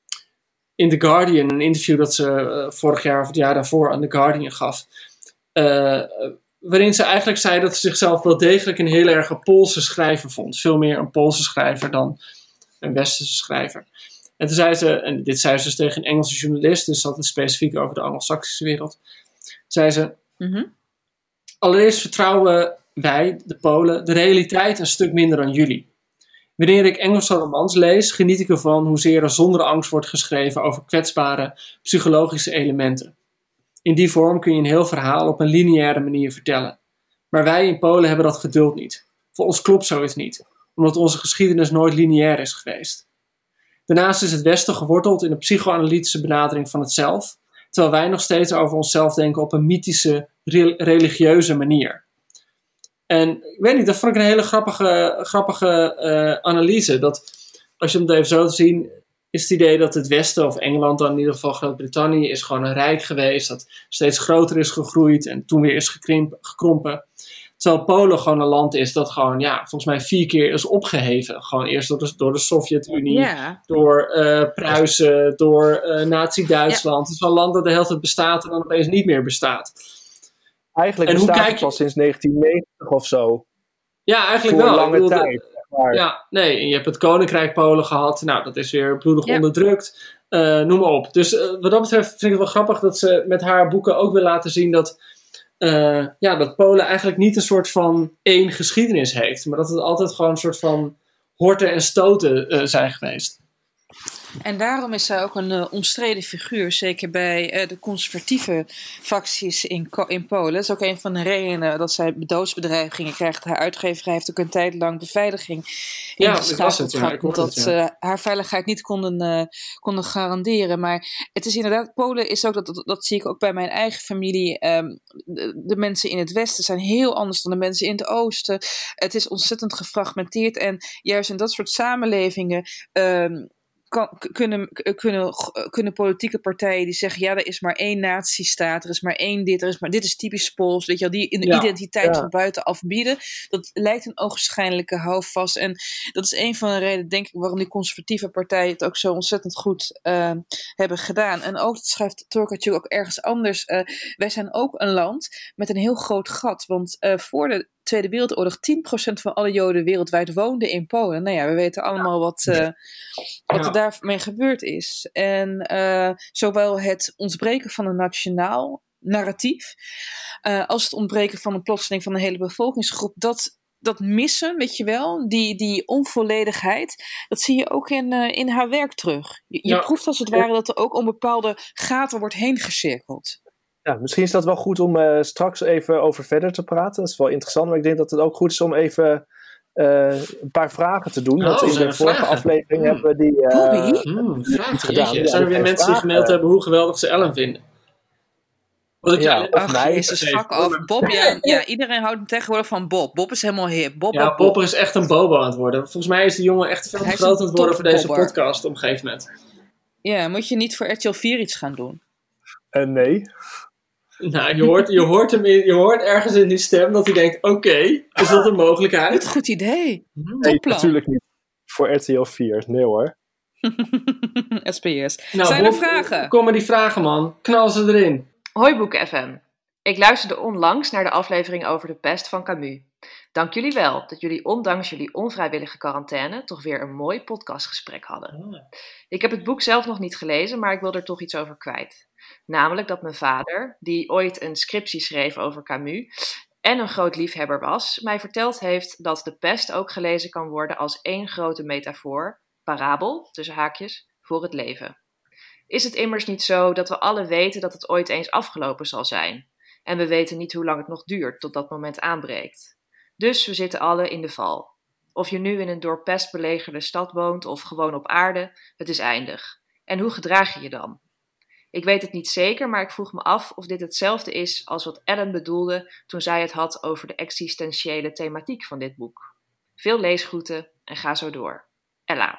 in The Guardian, een interview dat ze uh, vorig jaar of het jaar daarvoor aan The Guardian gaf. Uh, waarin ze eigenlijk zei dat ze zichzelf wel degelijk een heel erg Poolse schrijver vond. Veel meer een Poolse schrijver dan een Westerse schrijver. En toen zei ze, en dit zei ze dus tegen een Engelse journalist, dus dat is specifiek over de Anglo-Saxische wereld, zei ze, mm-hmm. allereerst vertrouwen wij, de Polen, de realiteit een stuk minder dan jullie. Wanneer ik Engelse romans lees, geniet ik ervan hoezeer er zonder angst wordt geschreven over kwetsbare psychologische elementen. In die vorm kun je een heel verhaal op een lineaire manier vertellen. Maar wij in Polen hebben dat geduld niet. Voor ons klopt zoiets niet, omdat onze geschiedenis nooit lineair is geweest. Daarnaast is het Westen geworteld in een psychoanalytische benadering van het zelf, terwijl wij nog steeds over onszelf denken op een mythische, re- religieuze manier. En ik weet niet, dat vond ik een hele grappige, grappige uh, analyse. Dat als je hem even zo te zien, is het idee dat het Westen, of Engeland dan in ieder geval Groot-Brittannië, is gewoon een rijk geweest, dat steeds groter is gegroeid en toen weer is gekrimp, gekrompen. Terwijl Polen gewoon een land is dat gewoon, ja, volgens mij vier keer is opgeheven. Gewoon eerst door de, door de Sovjet-Unie, ja. door uh, Pruisen, door uh, Nazi-Duitsland. Ja. Het is wel een land dat de hele tijd bestaat en dan opeens niet meer bestaat. Eigenlijk en bestaat hoe het pas sinds negentien negentig of zo. Ja, eigenlijk Voor wel. een lange bedoel, tijd. Maar... Ja, nee, en je hebt het Koninkrijk Polen gehad. Nou, dat is weer bloedig ja. onderdrukt. Uh, noem maar op. Dus uh, wat dat betreft vind ik het wel grappig dat ze met haar boeken ook wil laten zien dat, uh, ja, dat Polen eigenlijk niet een soort van één geschiedenis heeft. Maar dat het altijd gewoon een soort van horten en stoten uh, zijn geweest. En daarom is zij ook een uh, omstreden figuur, zeker bij uh, de conservatieve facties in, in Polen. Dat is ook een van de redenen dat zij doodsbedreigingen krijgt. Haar uitgeverij heeft ook een tijd lang beveiliging ja, dat was het, ja, omdat ze ja. uh, haar veiligheid niet konden, uh, konden garanderen. Maar het is inderdaad, Polen is ook, dat, dat, dat zie ik ook bij mijn eigen familie, um, de, de mensen in het westen zijn heel anders dan de mensen in het oosten. Het is ontzettend gefragmenteerd en juist in dat soort samenlevingen Um, Kan, kunnen, kunnen, kunnen politieke partijen die zeggen, ja, er is maar één nazistaat, er is maar één dit, er is maar dit is typisch Pools, weet je wel, die in de ja, identiteit ja. van buitenaf bieden, dat lijkt een ogenschijnlijke houvast. En dat is een van de redenen, denk ik, waarom die conservatieve partijen het ook zo ontzettend goed uh, hebben gedaan. En ook, dat schrijft Torkatjuk ook ergens anders, uh, wij zijn ook een land met een heel groot gat, want uh, voor de Tweede Wereldoorlog tien procent van alle Joden wereldwijd woonden in Polen. Nou ja, we weten allemaal wat, uh, wat ja. er daarmee gebeurd is. En uh, zowel het ontbreken van een nationaal narratief uh, als het ontbreken van een plotseling van een hele bevolkingsgroep, dat, dat missen, weet je wel, die, die onvolledigheid, dat zie je ook in, uh, in haar werk terug. Je, je ja. proeft als het ware dat er ook om bepaalde gaten wordt heen gecirkeld. Ja, misschien is dat wel goed om uh, straks even over verder te praten. Dat is wel interessant, maar ik denk dat het ook goed is om even uh, een paar vragen te doen. Oh, want in de vorige vragen? aflevering mm. hebben we die, uh, mm, die gedaan. Ja, zijn er weer mensen die gemaild hebben hoe geweldig ze Ellen vinden? Ik ja, of Ach, mij. Jezus, fuck off. Bob, ja, ja, iedereen houdt tegenwoordig van Bob. Bob is helemaal hip. Bob, ja, Bob, Bob Bob is echt een bobo aan het worden. Volgens mij is die jongen echt veel te groot aan het worden voor deze podcast op een gegeven moment. Ja, moet je niet voor R T L vier iets gaan doen? Uh, nee. Nou, je hoort, je, hoort hem in, je hoort ergens in die stem dat hij denkt, oké, okay, is dat een mogelijkheid? Wat goed idee. Nee, Topplan. natuurlijk niet. Voor R T L vier. Nee hoor. S P S. Nou, Zijn er Bob, vragen? Kom maar die vragen, man. Knal ze erin. Hoi Boeken F M. Ik luisterde onlangs naar de aflevering over de pest van Camus. Dank jullie wel dat jullie ondanks jullie onvrijwillige quarantaine toch weer een mooi podcastgesprek hadden. Oh. Ik heb het boek zelf nog niet gelezen, maar ik wil er toch iets over kwijt. Namelijk dat mijn vader, die ooit een scriptie schreef over Camus en een groot liefhebber was, mij verteld heeft dat de pest ook gelezen kan worden als één grote metafoor, parabel, tussen haakjes, voor het leven. Is het immers niet zo dat we alle weten dat het ooit eens afgelopen zal zijn? En we weten niet hoe lang het nog duurt tot dat moment aanbreekt. Dus we zitten alle in de val. Of je nu in een door pest belegerde stad woont of gewoon op aarde, het is eindig. En hoe gedraag je je dan? Ik weet het niet zeker, maar ik vroeg me af of dit hetzelfde is als wat Ellen bedoelde toen zij het had over de existentiële thematiek van dit boek. Veel leesgroeten en ga zo door. Ella.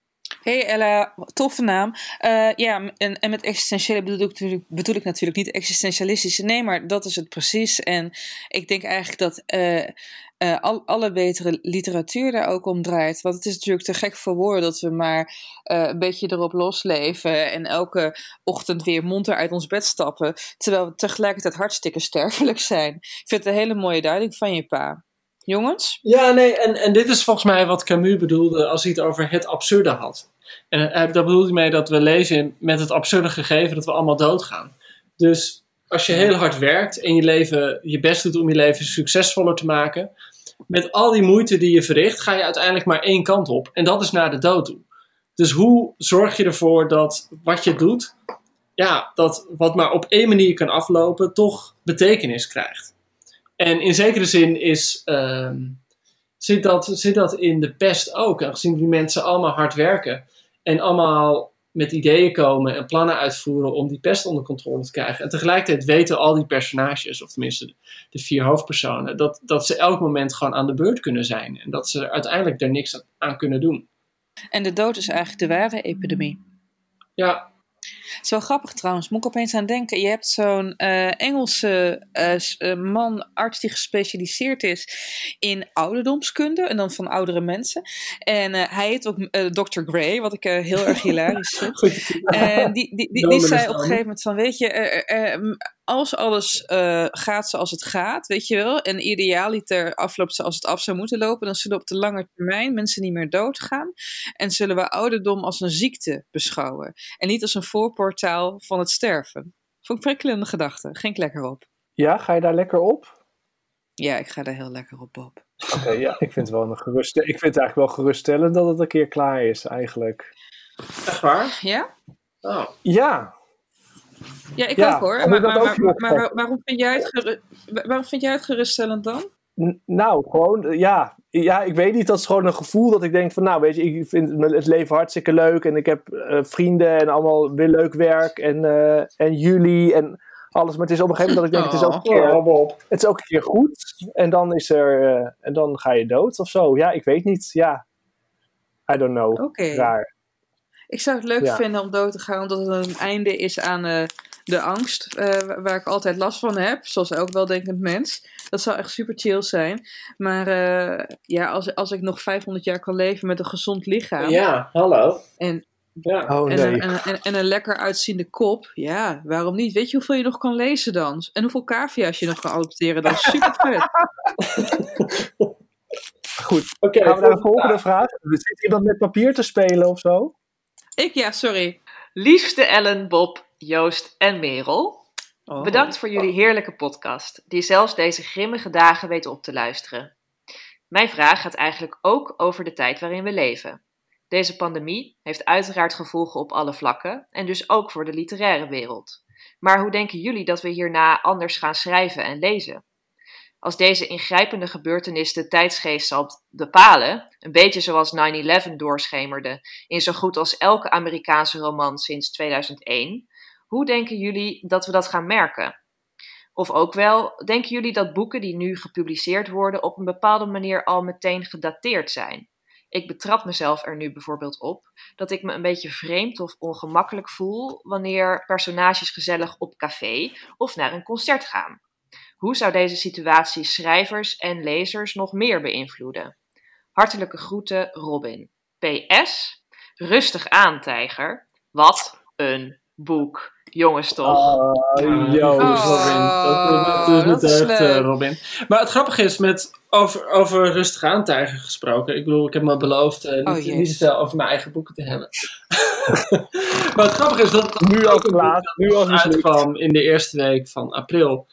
Hey Ella, toffe naam. Uh, ja, en, en met existentiële bedoel ik, bedoel ik natuurlijk niet existentialistische. Nee, maar dat is het precies. En ik denk eigenlijk dat uh, uh, al, alle betere literatuur daar ook om draait. Want het is natuurlijk te gek voor woorden dat we maar uh, een beetje erop losleven. En elke ochtend weer monter uit ons bed stappen. Terwijl we tegelijkertijd hartstikke sterfelijk zijn. Ik vind het een hele mooie duiding van je pa. Jongens? Ja, nee, en, en dit is volgens mij wat Camus bedoelde als hij het over het absurde had. En uh, daar bedoelt hij mee dat we leven met het absurde gegeven dat we allemaal doodgaan. Dus als je heel hard werkt en je leven, je best doet om je leven succesvoller te maken, met al die moeite die je verricht, ga je uiteindelijk maar één kant op. En dat is naar de dood toe. Dus hoe zorg je ervoor dat wat je doet, ja, dat wat maar op één manier kan aflopen, toch betekenis krijgt. En in zekere zin is, uh, zit, dat, zit dat in de pest ook. Aangezien die mensen allemaal hard werken en allemaal met ideeën komen en plannen uitvoeren om die pest onder controle te krijgen. En tegelijkertijd weten al die personages, of tenminste de, de vier hoofdpersonen, dat, dat ze elk moment gewoon aan de beurt kunnen zijn. En dat ze er uiteindelijk er niks aan kunnen doen. En de dood is eigenlijk de ware epidemie. Ja. Het is wel grappig trouwens, moet ik opeens aan denken. Je hebt zo'n uh, Engelse uh, man, arts die gespecialiseerd is in ouderdomskunde. En dan van oudere mensen. En uh, hij heet ook uh, dokter Gray, wat ik uh, heel erg hilarisch vind. En die, die, die, die zei op een gegeven moment van, weet je, uh, uh, als alles uh, gaat zoals het gaat, weet je wel. En idealiter afloopt zoals het af zou moeten lopen. Dan zullen op de lange termijn mensen niet meer doodgaan. En zullen we ouderdom als een ziekte beschouwen. En niet als een voorportaal van het sterven. Vond ik prikkelende gedachte. Ging ik lekker op. Ja, ga je daar lekker op? Ja, ik ga daar heel lekker op, Bob. Oké, okay, ja. Ik vind het wel een gerust. Ik vind het eigenlijk wel geruststellend dat het een keer klaar is, eigenlijk. Echt waar? Ja? Oh. Ja. Ja, ik ja, ook hoor. Maar, maar, maar, maar, maar waarom, vind jij het geru- waarom vind jij het geruststellend dan? N- nou, gewoon, ja. Ja, ik weet niet, dat is gewoon een gevoel dat ik denk van, nou weet je, ik vind het leven hartstikke leuk en ik heb uh, vrienden en allemaal weer leuk werk en, uh, en jullie en alles. Maar het is op een gegeven moment dat ik denk, oh. het, is ook een keer, het is ook een keer goed en dan is er, uh, en dan ga je dood of zo. Ja, ik weet niet, ja. I don't know. Oké. Okay. Raar. Ik zou het leuk ja. vinden om dood te gaan, omdat het een einde is aan uh, de angst, uh, waar ik altijd last van heb, zoals elk weldenkend mens. Dat zou echt super chill zijn. Maar uh, ja, als, als ik nog vijfhonderd jaar kan leven met een gezond lichaam. Ja, hallo. En, ja. Oh, en, nee. een, en, en, en een lekker uitziende kop. Ja, waarom niet? Weet je hoeveel je nog kan lezen dan? En hoeveel cavia's je nog kan adopteren? Dat is super vet. Goed, okay, gaan we naar de volgende vraag. Zit iemand met papier te spelen of zo? Ik ja, sorry. Liefste Ellen, Bob, Joost en Merel. Oh. Bedankt voor jullie heerlijke podcast, die zelfs deze grimmige dagen weet op te luisteren. Mijn vraag gaat eigenlijk ook over de tijd waarin we leven. Deze pandemie heeft uiteraard gevolgen op alle vlakken en dus ook voor de literaire wereld. Maar hoe denken jullie dat we hierna anders gaan schrijven en lezen? Als deze ingrijpende gebeurtenis de tijdsgeest zal bepalen, een beetje zoals nine eleven doorschemerde in zo goed als elke Amerikaanse roman sinds tweeduizend één, hoe denken jullie dat we dat gaan merken? Of ook wel, denken jullie dat boeken die nu gepubliceerd worden op een bepaalde manier al meteen gedateerd zijn? Ik betrap mezelf er nu bijvoorbeeld op dat ik me een beetje vreemd of ongemakkelijk voel wanneer personages gezellig op café of naar een concert gaan. Hoe zou deze situatie schrijvers en lezers nog meer beïnvloeden? Hartelijke groeten, Robin. P S. Rustig aan, tijger. Wat een boek. Jongens toch? Oh, Joost. Oh, Robin. Dat, dat is dat is betuigd, leuk. uh, Robin. Maar het grappige is, met over, over rustig aan tijger gesproken. Ik bedoel, ik heb me beloofd uh, Oh, niet, jezus. niet zoveel over mijn eigen boeken te hebben. Maar het grappige is dat Nu al ook te een boek laat, nu al mislukt. uitkwam in de eerste week van april.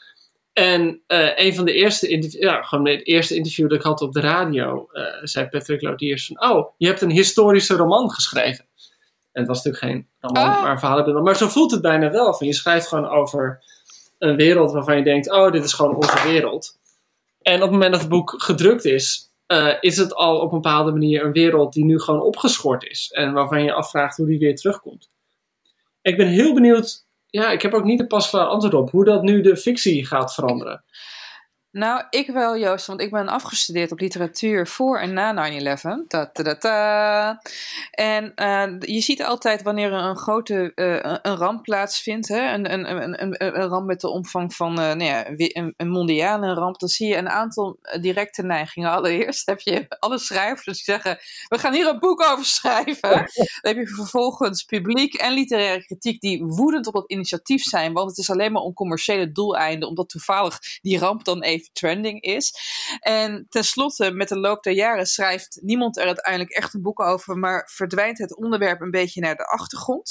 En uh, een van de eerste, interv- ja, gewoon het eerste interview dat ik had op de radio, uh, zei Patrick Lodiers van, oh, je hebt een historische roman geschreven. En het was natuurlijk geen roman, Oh. maar een verhalenbundel. Maar zo voelt het bijna wel. Van je schrijft gewoon over een wereld waarvan je denkt, oh, dit is gewoon onze wereld. En op het moment dat het boek gedrukt is, uh, is het al op een bepaalde manier een wereld die nu gewoon opgeschort is. En waarvan je afvraagt hoe die weer terugkomt. Ik ben heel benieuwd, ja, ik heb ook niet een pasklaar antwoord op, hoe dat nu de fictie gaat veranderen. Nou, ik wel, Joost, want ik ben afgestudeerd op literatuur voor en na nine eleven. Ta -ta -ta -ta. En uh, je ziet altijd wanneer er een grote uh, een ramp plaatsvindt, hè, een, een, een, een, een ramp met de omvang van uh, nou ja, een, een mondiale ramp, dan zie je een aantal directe neigingen. Allereerst heb je alle schrijvers die zeggen, we gaan hier een boek over schrijven. Dan heb je vervolgens publiek en literaire kritiek die woedend op dat initiatief zijn, want het is alleen maar om commerciële doeleinden, omdat toevallig die ramp dan even trending is. En tenslotte, met de loop der jaren schrijft niemand er uiteindelijk echt een boek over, maar verdwijnt het onderwerp een beetje naar de achtergrond.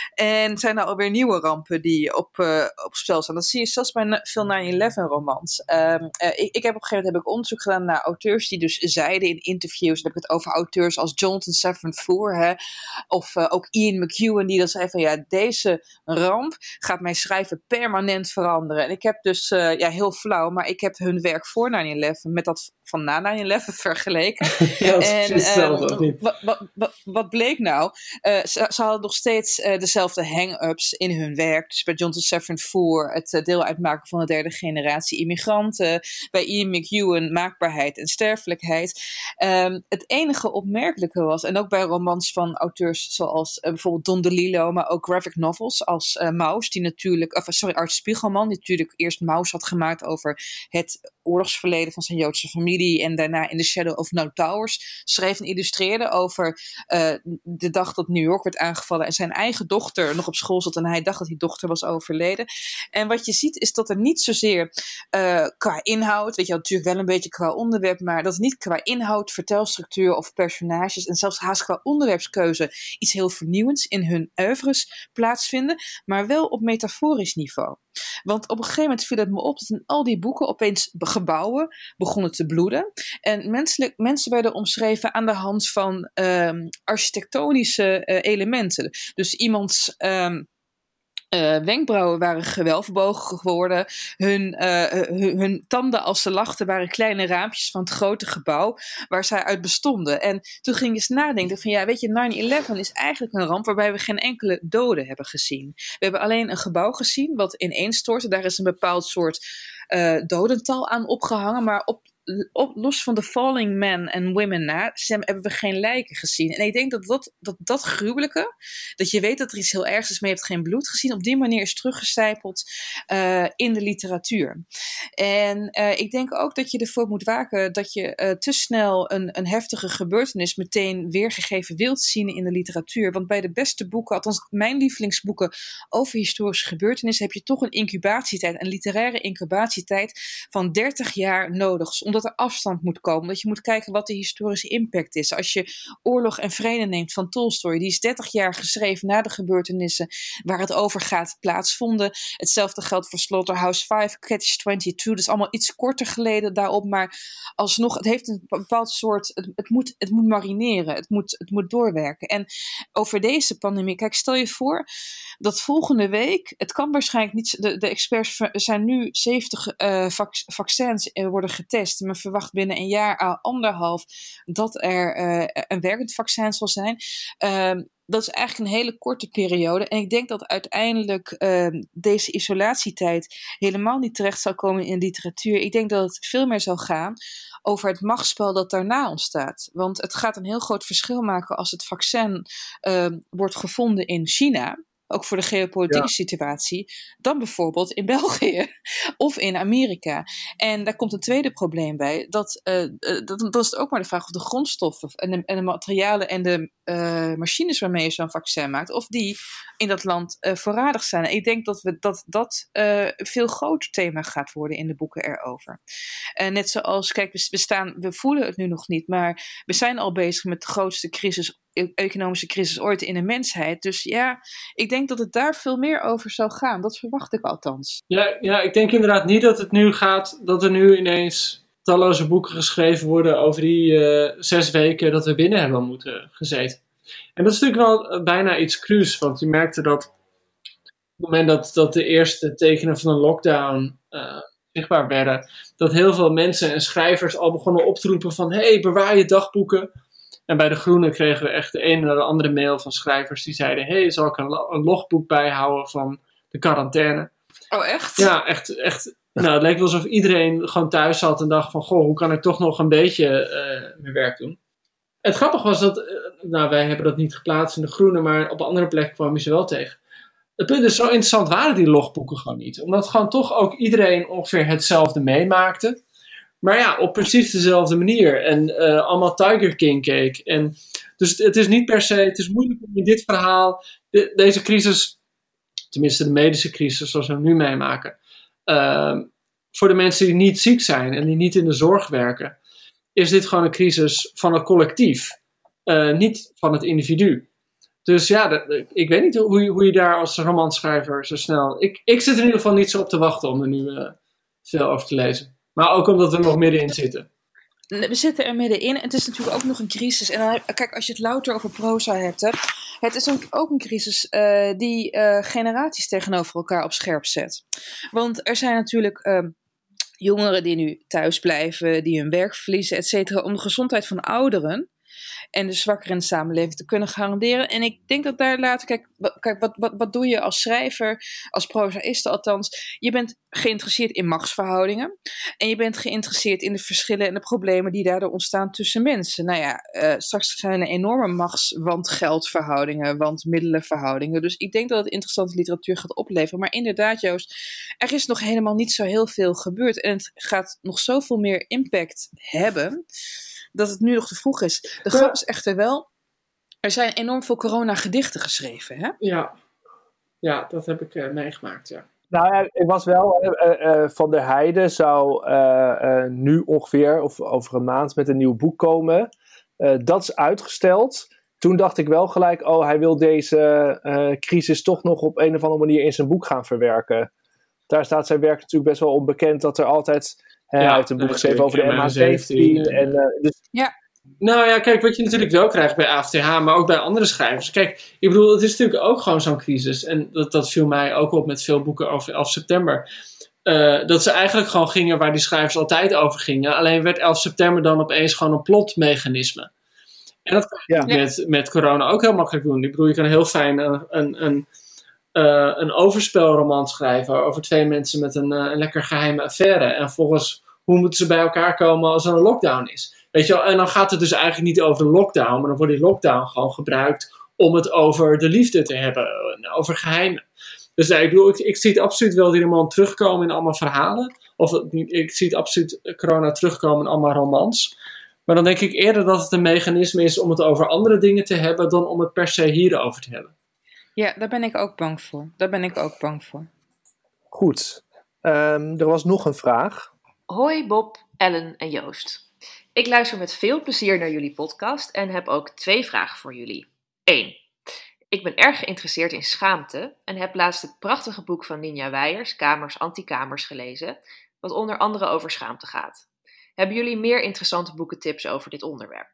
En zijn er alweer nieuwe rampen die op, uh, op spel staan. Dat zie je zelfs bij veel nine eleven romans. Um, uh, ik, ik heb op een gegeven moment heb ik onderzoek gedaan naar auteurs die dus zeiden in interviews, dan heb ik het over auteurs als Jonathan Safran Foer, hè, of uh, ook Ian McEwan, die dan zei van ja, deze ramp gaat mijn schrijven permanent veranderen. En ik heb dus, uh, ja, heel flauw, maar ik heb hun werk voor nine eleven met dat van na nine eleven vergeleken. Ja, dat is en precies hetzelfde, um, of niet? wat, wat, wat, wat bleek nou? Uh, ze, ze hadden nog steeds uh, dezelfde hang-ups in hun werk. Dus bij Jonathan Safran Foer het uh, deel uitmaken van de derde generatie immigranten. Bij Ian McEwan maakbaarheid en sterfelijkheid. Um, het enige opmerkelijke was, en ook bij romans van auteurs zoals uh, bijvoorbeeld Don DeLillo, maar ook graphic novels als uh, Maus, die natuurlijk, of sorry, Art Spiegelman, die natuurlijk eerst Maus had gemaakt over het oorlogsverleden van zijn Joodse familie en daarna in The Shadow of No Towers schreef en illustreerde over uh, de dag dat New York werd aangevallen en zijn eigen dochter nog op school zat en hij dacht dat die dochter was overleden. En wat je ziet is dat er niet zozeer uh, qua inhoud, weet je natuurlijk wel een beetje qua onderwerp, maar dat niet qua inhoud, vertelstructuur of personages en zelfs haast qua onderwerpskeuze iets heel vernieuwends in hun oeuvres plaatsvinden, maar wel op metaforisch niveau. Want op een gegeven moment viel het me op dat in al die boeken opeens gebouwen begonnen te bloeden. En menselijk, mensen werden omschreven aan de hand van um, architectonische uh, elementen. Dus iemands Um, Uh, wenkbrauwen waren gewelfbogen geworden. Hun, uh, hun, hun tanden als ze lachten waren kleine raampjes van het grote gebouw waar zij uit bestonden. En toen ging je eens nadenken van ja, weet je, nine eleven is eigenlijk een ramp waarbij we geen enkele doden hebben gezien. We hebben alleen een gebouw gezien wat ineenstortte. Daar is een bepaald soort uh, dodental aan opgehangen, maar op Op, los van de falling men en women na, hebben we geen lijken gezien. En ik denk dat dat, dat dat gruwelijke, dat je weet dat er iets heel ergs is, maar je hebt geen bloed gezien, op die manier is teruggecijpeld uh, in de literatuur. En uh, ik denk ook dat je ervoor moet waken dat je uh, te snel een, een heftige gebeurtenis meteen weergegeven wilt zien in de literatuur. Want bij de beste boeken, althans mijn lievelingsboeken over historische gebeurtenissen, heb je toch een incubatietijd, een literaire incubatietijd van dertig jaar nodig, omdat er afstand moet komen, dat je moet kijken wat de historische impact is. Als je Oorlog en Vrede neemt van Tolstoy, die is dertig jaar geschreven na de gebeurtenissen waar het over gaat plaatsvonden. Hetzelfde geldt voor Slaughterhouse vijf, Catch tweeëntwintig, dat is allemaal iets korter geleden daarop, maar alsnog, het heeft een bepaald soort, het, het, moet, het moet marineren, het moet, het moet doorwerken. En over deze pandemie, kijk, stel je voor dat volgende week, het kan waarschijnlijk niet, de, de experts zijn nu zeventig uh, vac, vaccins uh, worden getest, men verwacht binnen een jaar, uh, anderhalf, dat er uh, een werkend vaccin zal zijn. Uh, dat is eigenlijk een hele korte periode. En ik denk dat uiteindelijk uh, deze isolatietijd helemaal niet terecht zal komen in literatuur. Ik denk dat het veel meer zal gaan over het machtsspel dat daarna ontstaat. Want het gaat een heel groot verschil maken als het vaccin uh, wordt gevonden in China, ook voor de geopolitieke ja. situatie, dan bijvoorbeeld in België of in Amerika. En daar komt een tweede probleem bij. Dat, uh, uh, dat, dat is ook maar de vraag of de grondstoffen en de, en de materialen en de uh, machines waarmee je zo'n vaccin maakt, of die in dat land uh, voorradig zijn. En ik denk dat we, dat, dat uh, een veel groter thema gaat worden in de boeken erover. Uh, net zoals, kijk, we, we, staan, we voelen het nu nog niet, maar we zijn al bezig met de grootste crisis, economische crisis ooit in de mensheid. Dus ja, ik denk dat het daar veel meer over zal gaan. Dat verwacht ik althans. Ja, ja, ik denk inderdaad niet dat het nu gaat, dat er nu ineens talloze boeken geschreven worden over die uh, zes weken dat we binnen hebben moeten gezeten. En dat is natuurlijk wel bijna iets cruus, want je merkte dat op het moment dat, dat de eerste tekenen van een lockdown uh, zichtbaar werden, dat heel veel mensen en schrijvers al begonnen op te roepen van hey, bewaar je dagboeken. En bij de Groenen kregen we echt de ene naar de andere mail van schrijvers die zeiden hey, zal ik een, een logboek bijhouden van de quarantaine? Oh, echt? Ja, echt. echt nou, het leek wel alsof iedereen gewoon thuis zat en dacht van goh, hoe kan ik toch nog een beetje uh, mijn werk doen? Het grappige was dat, uh, nou wij hebben dat niet geplaatst in de Groenen, maar op een andere plek kwam je ze wel tegen. Het punt is, zo interessant waren die logboeken gewoon niet. Omdat gewoon toch ook iedereen ongeveer hetzelfde meemaakte. Maar ja, op precies dezelfde manier. En uh, allemaal Tiger King keek. En dus het, het is niet per se, het is moeilijk om in dit verhaal, de, deze crisis, tenminste de medische crisis zoals we hem nu meemaken, uh, voor de mensen die niet ziek zijn en die niet in de zorg werken, is dit gewoon een crisis van het collectief. Uh, niet van het individu. Dus ja, de, ik weet niet hoe je, hoe je daar als romanschrijver zo snel... Ik, ik zit er in ieder geval niet zo op te wachten om er nu uh, veel over te lezen. Maar ook omdat we er nog middenin zitten. We zitten er middenin. Het is natuurlijk ook nog een crisis. En dan, kijk, als je het louter over proza hebt, hè, het is ook, ook een crisis uh, die uh, generaties tegenover elkaar op scherp zet. Want er zijn natuurlijk uh, jongeren die nu thuis blijven, die hun werk verliezen, et cetera, om de gezondheid van ouderen en de zwakkeren in de samenleving te kunnen garanderen. En ik denk dat daar later, kijk, kijk wat, wat, wat doe je als schrijver, als prozaïste althans? Je bent geïnteresseerd in machtsverhoudingen en je bent geïnteresseerd in de verschillen en de problemen die daardoor ontstaan tussen mensen. Nou ja, uh, straks zijn er enorme machts- want geldverhoudingen, want middelenverhoudingen. Dus ik denk dat het interessante literatuur gaat opleveren. Maar inderdaad, Joost, er is nog helemaal niet zo heel veel gebeurd en het gaat nog zoveel meer impact hebben dat het nu nog te vroeg is. De grap is echter wel, er zijn enorm veel corona-gedichten geschreven, hè? Ja, ja dat heb ik uh, meegemaakt, ja. Nou ja, ik was wel, uh, uh, Van der Heijden zou uh, uh, nu ongeveer, of over een maand, met een nieuw boek komen. Uh, dat is uitgesteld. Toen dacht ik wel gelijk, oh, hij wil deze uh, crisis toch nog op een of andere manier in zijn boek gaan verwerken. Daar staat zijn werk natuurlijk best wel onbekend, dat er altijd... Hij ja, heeft een boek geschreven over de M H zeventien. En, uh, dus... Ja. Nou ja, kijk, wat je natuurlijk wel krijgt bij A F T H, maar ook bij andere schrijvers. Kijk, ik bedoel, het is natuurlijk ook gewoon zo'n crisis. En dat, dat viel mij ook op met veel boeken over elf september. Uh, dat ze eigenlijk gewoon gingen waar die schrijvers altijd over gingen. Alleen werd elf september dan opeens gewoon een plotmechanisme. En dat kan je ja. met, met corona ook heel makkelijk doen. Ik bedoel, je kan heel fijn een, een, een, uh, een overspelroman schrijven over twee mensen met een, uh, een lekker geheime affaire. En volgens hoe moeten ze bij elkaar komen als er een lockdown is. Weet je wel? En dan gaat het dus eigenlijk niet over de lockdown, maar dan wordt die lockdown gewoon gebruikt om het over de liefde te hebben, over geheimen. Dus ja, ik bedoel, ik, ik zie het absoluut wel die roman terugkomen in allemaal verhalen. Of ik zie het absoluut corona terugkomen in allemaal romans. Maar dan denk ik eerder dat het een mechanisme is om het over andere dingen te hebben dan om het per se hierover te hebben. Ja, daar ben ik ook bang voor. Daar ben ik ook bang voor. Goed. Um, er was nog een vraag. Hoi Bob, Ellen en Joost. Ik luister met veel plezier naar jullie podcast en heb ook twee vragen voor jullie. Eén. Ik ben erg geïnteresseerd in schaamte en heb laatst het prachtige boek van Ninja Weijers, Kamers Anti-Kamers, gelezen, wat onder andere over schaamte gaat. Hebben jullie meer interessante boekentips over dit onderwerp?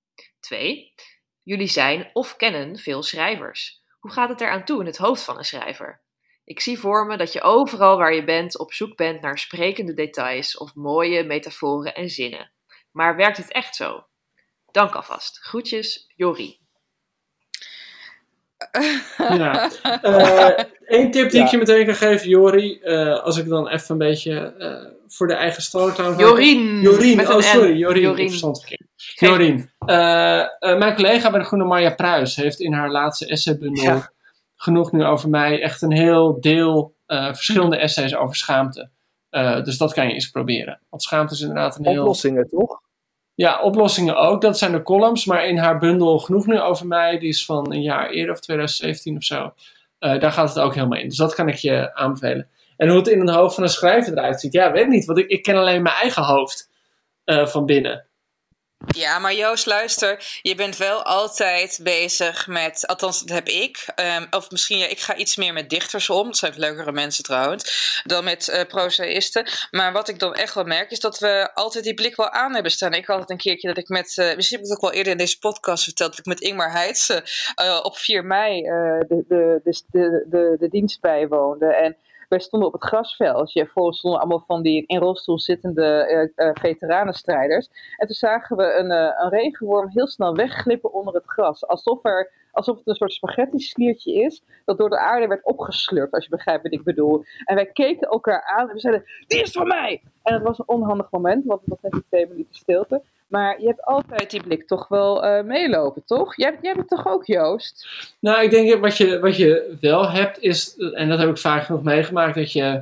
Twee. Jullie zijn of kennen veel schrijvers. Hoe gaat het eraan toe in het hoofd van een schrijver? Ik zie voor me dat je overal waar je bent op zoek bent naar sprekende details of mooie metaforen en zinnen. Maar werkt het echt zo? Dank alvast. Groetjes, Jorrie. Ja. Uh, Eén tip die Ja. ik je meteen kan geven, Jori. Uh, als ik dan even een beetje uh, voor de eigen storytelling... Jorien. Jorien, met oh een sorry. N. Jorien, Jorien. ik verstand het verkeerd. Jorien. Uh, uh, mijn collega bij de Groene Marja Pruis heeft in haar laatste essaybundel... Ja. Genoeg nu over mij echt een heel deel uh, verschillende essays over schaamte. Uh, dus dat kan je eens proberen. Want schaamte is inderdaad een heel... Oplossingen, toch? Ja, oplossingen ook. Dat zijn de columns. Maar in haar bundel Genoeg nu over mij, die is van een jaar eerder of twintig zeventien of zo. Uh, daar gaat het ook helemaal in. Dus dat kan ik je aanbevelen. En hoe het in het hoofd van een schrijver eruit ziet. Ja, weet ik niet. Want ik, ik ken alleen mijn eigen hoofd uh, van binnen. Ja, maar Joost, luister. Je bent wel altijd bezig met... Althans, dat heb ik. Um, of misschien, ja, ik ga iets meer met dichters om. Dat zijn leukere mensen trouwens. Dan met uh, prozaïsten. Maar wat ik dan echt wel merk, is dat we altijd die blik wel aan hebben staan. Ik had het een keertje dat ik met... Uh, misschien heb ik het ook wel eerder in deze podcast verteld. Dat ik met Ingmar Heitse uh, op vier mei uh, de, de, de, de, de, de dienst bijwoonde. En... Wij stonden op het grasveldje. Voor ons stonden allemaal van die in rolstoel zittende uh, uh, veteranenstrijders. En toen zagen we een, uh, een regenworm heel snel wegglippen onder het gras. Alsof, er, alsof het een soort spaghetti-sliertje is dat door de aarde werd opgeslurpt, als je begrijpt wat ik bedoel. En wij keken elkaar aan en we zeiden, die is van mij! En het was een onhandig moment, want het was net die twee minuten stilte. Maar je hebt altijd die blik toch wel uh, meelopen, toch? Jij, jij hebt het toch ook, Joost? Nou, ik denk wat je, wat je wel hebt is, en dat heb ik vaak genoeg meegemaakt, dat je,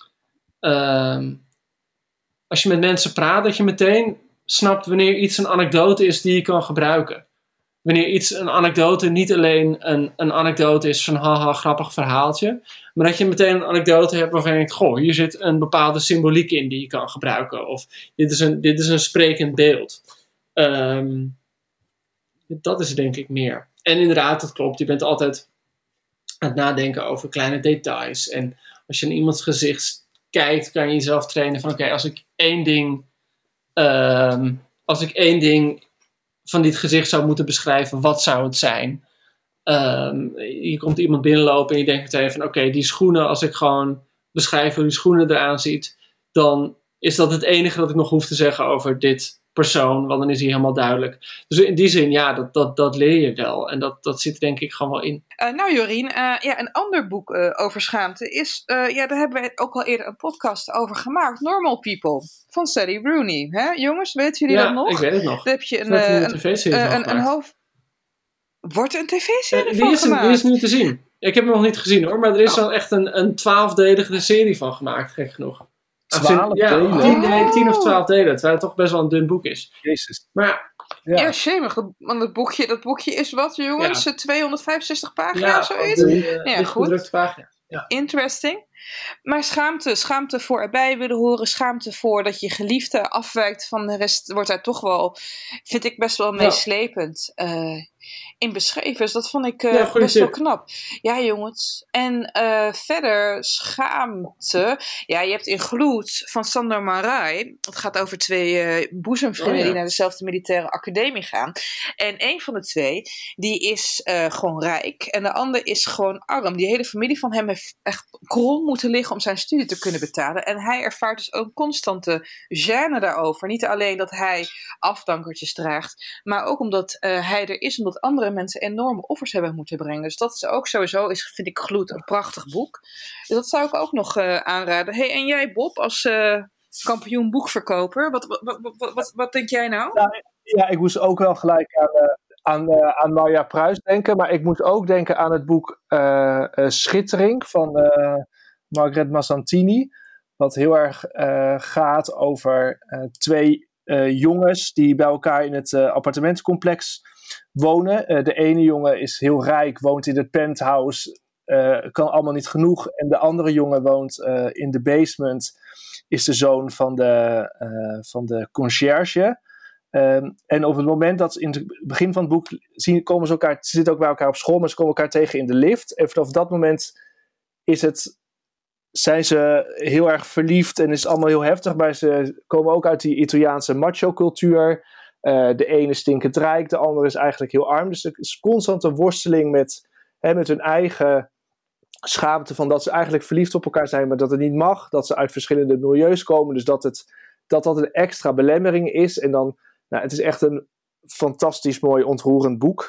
uh, als je met mensen praat, dat je meteen snapt wanneer iets een anekdote is die je kan gebruiken. Wanneer iets, een anekdote, niet alleen een, een anekdote is van haha, grappig verhaaltje, maar dat je meteen een anekdote hebt waarvan je denkt, goh, hier zit een bepaalde symboliek in die je kan gebruiken. Of dit is een, dit is een sprekend beeld. Um, dat is denk ik meer. En inderdaad, dat klopt. Je bent altijd aan het nadenken over kleine details. En als je in iemands gezicht kijkt, kan je jezelf trainen van oké, okay, als ik één ding, um, als ik één ding van dit gezicht zou moeten beschrijven, wat zou het zijn? Um, je komt iemand binnenlopen en je denkt meteen van oké, okay, die schoenen, als ik gewoon beschrijf hoe die schoenen eraan ziet, dan is dat het enige dat ik nog hoef te zeggen over dit persoon, want dan is hij helemaal duidelijk. Dus in die zin, ja, dat, dat, dat leer je wel. En dat, dat zit denk ik gewoon wel in. Uh, nou Jorien, uh, ja, een ander boek uh, over schaamte is, uh, ja, daar hebben wij ook al eerder een podcast over gemaakt. Normal People, van Sally Rooney. Hè? Jongens, weten jullie ja, dat nog? ik weet het nog. Daar heb je een, uh, een, een tv-serie uh, van een, een hoofd... Wordt er een tv-serie uh, van die is, gemaakt? Die is nu te zien. Ik heb hem nog niet gezien hoor, maar er is oh. al echt een, een twaalfdelige serie van gemaakt, gek genoeg. Twaalf ja, delen? Tien, nee, tien of twaalf delen, terwijl het toch best wel een dun boek is. Jezus. Maar ja, ja shemig. Want het boekje, dat boekje is wat, jongens? Ja. tweehonderdvijfenzestig pagina's ja, of zoiets? De, uh, ja, goed. Pagina. Ja. Interesting. Maar schaamte, schaamte voor erbij willen horen, schaamte voor dat je geliefde afwijkt van de rest, wordt daar toch wel, vind ik best wel meeslepend uh, in beschreven. Dus dat vond ik uh, ja, best tip. wel knap. Ja, jongens. En uh, verder schaamte. Ja, je hebt in Gloed van Sandor Marai. Het gaat over twee uh, boezemvrienden oh, ja. die naar dezelfde militaire academie gaan. En een van de twee, die is uh, gewoon rijk. En de ander is gewoon arm. Die hele familie van hem heeft echt krom moeten liggen om zijn studie te kunnen betalen. En hij ervaart dus ook constante gêne daarover. Niet alleen dat hij afdankertjes draagt, maar ook omdat uh, hij er is, omdat andere mensen enorme offers hebben moeten brengen. Dus dat is ook sowieso, is, vind ik Gloed, een prachtig boek. Dus dat zou ik ook nog uh, aanraden. Hey, en jij Bob, als uh, kampioen boekverkoper, wat, wat, wat, wat, wat denk jij nou? Ja, ja, ik moest ook wel gelijk aan, uh, aan, uh, aan Marja Pruis denken, maar ik moet ook denken aan het boek uh, uh, Schittering van uh, Margret Mazzantini, wat heel erg uh, gaat over uh, twee uh, jongens die bij elkaar in het uh, appartementencomplex wonen. Uh, de ene jongen is heel rijk, woont in het penthouse, uh, kan allemaal niet genoeg. En de andere jongen woont uh, in de basement, is de zoon van de, uh, van de conciërge. Um, en op het moment dat in het begin van het boek zien, komen ze elkaar, ze zitten ook bij elkaar op school, maar ze komen elkaar tegen in de lift. En vanaf dat moment is het, zijn ze heel erg verliefd en is het allemaal heel heftig. Maar ze komen ook uit die Italiaanse macho-cultuur. Uh, de ene stinkend rijk, de andere is eigenlijk heel arm. Dus er is constant een worsteling met, hè, met hun eigen schaamte van dat ze eigenlijk verliefd op elkaar zijn, maar dat het niet mag. Dat ze uit verschillende milieus komen. Dus dat het, dat, dat een extra belemmering is. En dan, nou, het is echt een fantastisch mooi ontroerend boek.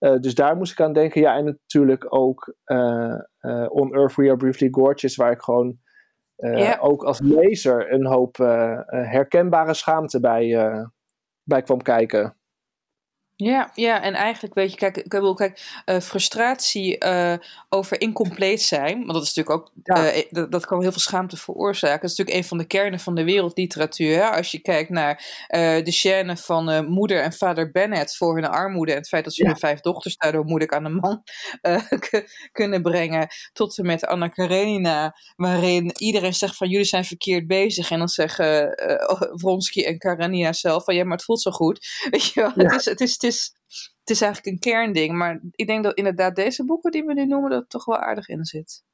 Uh, dus daar moest ik aan denken. Ja, en natuurlijk ook uh, uh, On Earth We Are Briefly Gorgeous, waar ik gewoon uh, ja. ook als lezer een hoop uh, uh, herkenbare schaamte bij, uh, bij kwam kijken. Ja, ja, en eigenlijk weet je, kijk, ik bedoel, kijk uh, frustratie uh, over incompleet zijn, want dat is natuurlijk ook, ja. uh, dat, dat kan heel veel schaamte veroorzaken. Dat is natuurlijk een van de kernen van de wereldliteratuur. Hè? Als je kijkt naar uh, de scène van uh, moeder en vader Bennet voor hun armoede en het feit dat ze ja. hun vijf dochters daardoor moeilijk aan de man uh, k- kunnen brengen, tot en met Anna Karenina, waarin iedereen zegt van jullie zijn verkeerd bezig en dan zeggen uh, Vronsky en Karenina zelf van ja, maar het voelt zo goed. Weet je wel, ja. het is, het is Het is, het is eigenlijk een kernding, maar ik denk dat inderdaad deze boeken die we nu noemen, dat het toch wel aardig in zit.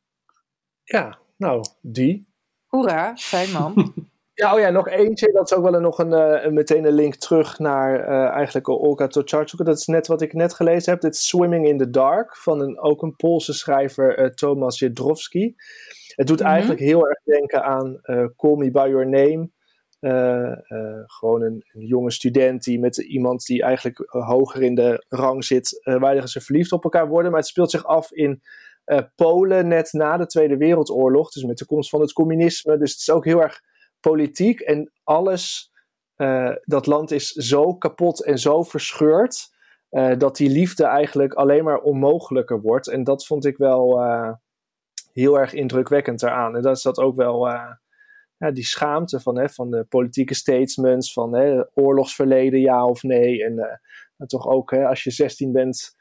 Ja, nou, die. Hoera, fijn man. ja, oh ja, nog eentje, dat is ook wel een, nog een, uh, meteen een link terug naar uh, eigenlijk Olga Tokarczuk. Dat is net wat ik net gelezen heb. Dit is Swimming in the Dark, van een, ook een Poolse schrijver, uh, Tomasz Jedrowski. Het doet mm-hmm. eigenlijk heel erg denken aan uh, Call Me By Your Name. Uh, uh, gewoon een, een jonge student die met iemand die eigenlijk uh, hoger in de rang zit, uh, waar ze verliefd op elkaar worden. Maar het speelt zich af in uh, Polen net na de Tweede Wereldoorlog, dus met de komst van het communisme. Dus het is ook heel erg politiek en alles, uh, dat land is zo kapot en zo verscheurd, uh, dat die liefde eigenlijk alleen maar onmogelijker wordt. En dat vond ik wel uh, heel erg indrukwekkend eraan. En dat is dat ook wel... Uh, Ja, die schaamte van, hè, van de politieke statements, van hè, oorlogsverleden, ja of nee. En uh, toch ook, hè, als je zestien bent,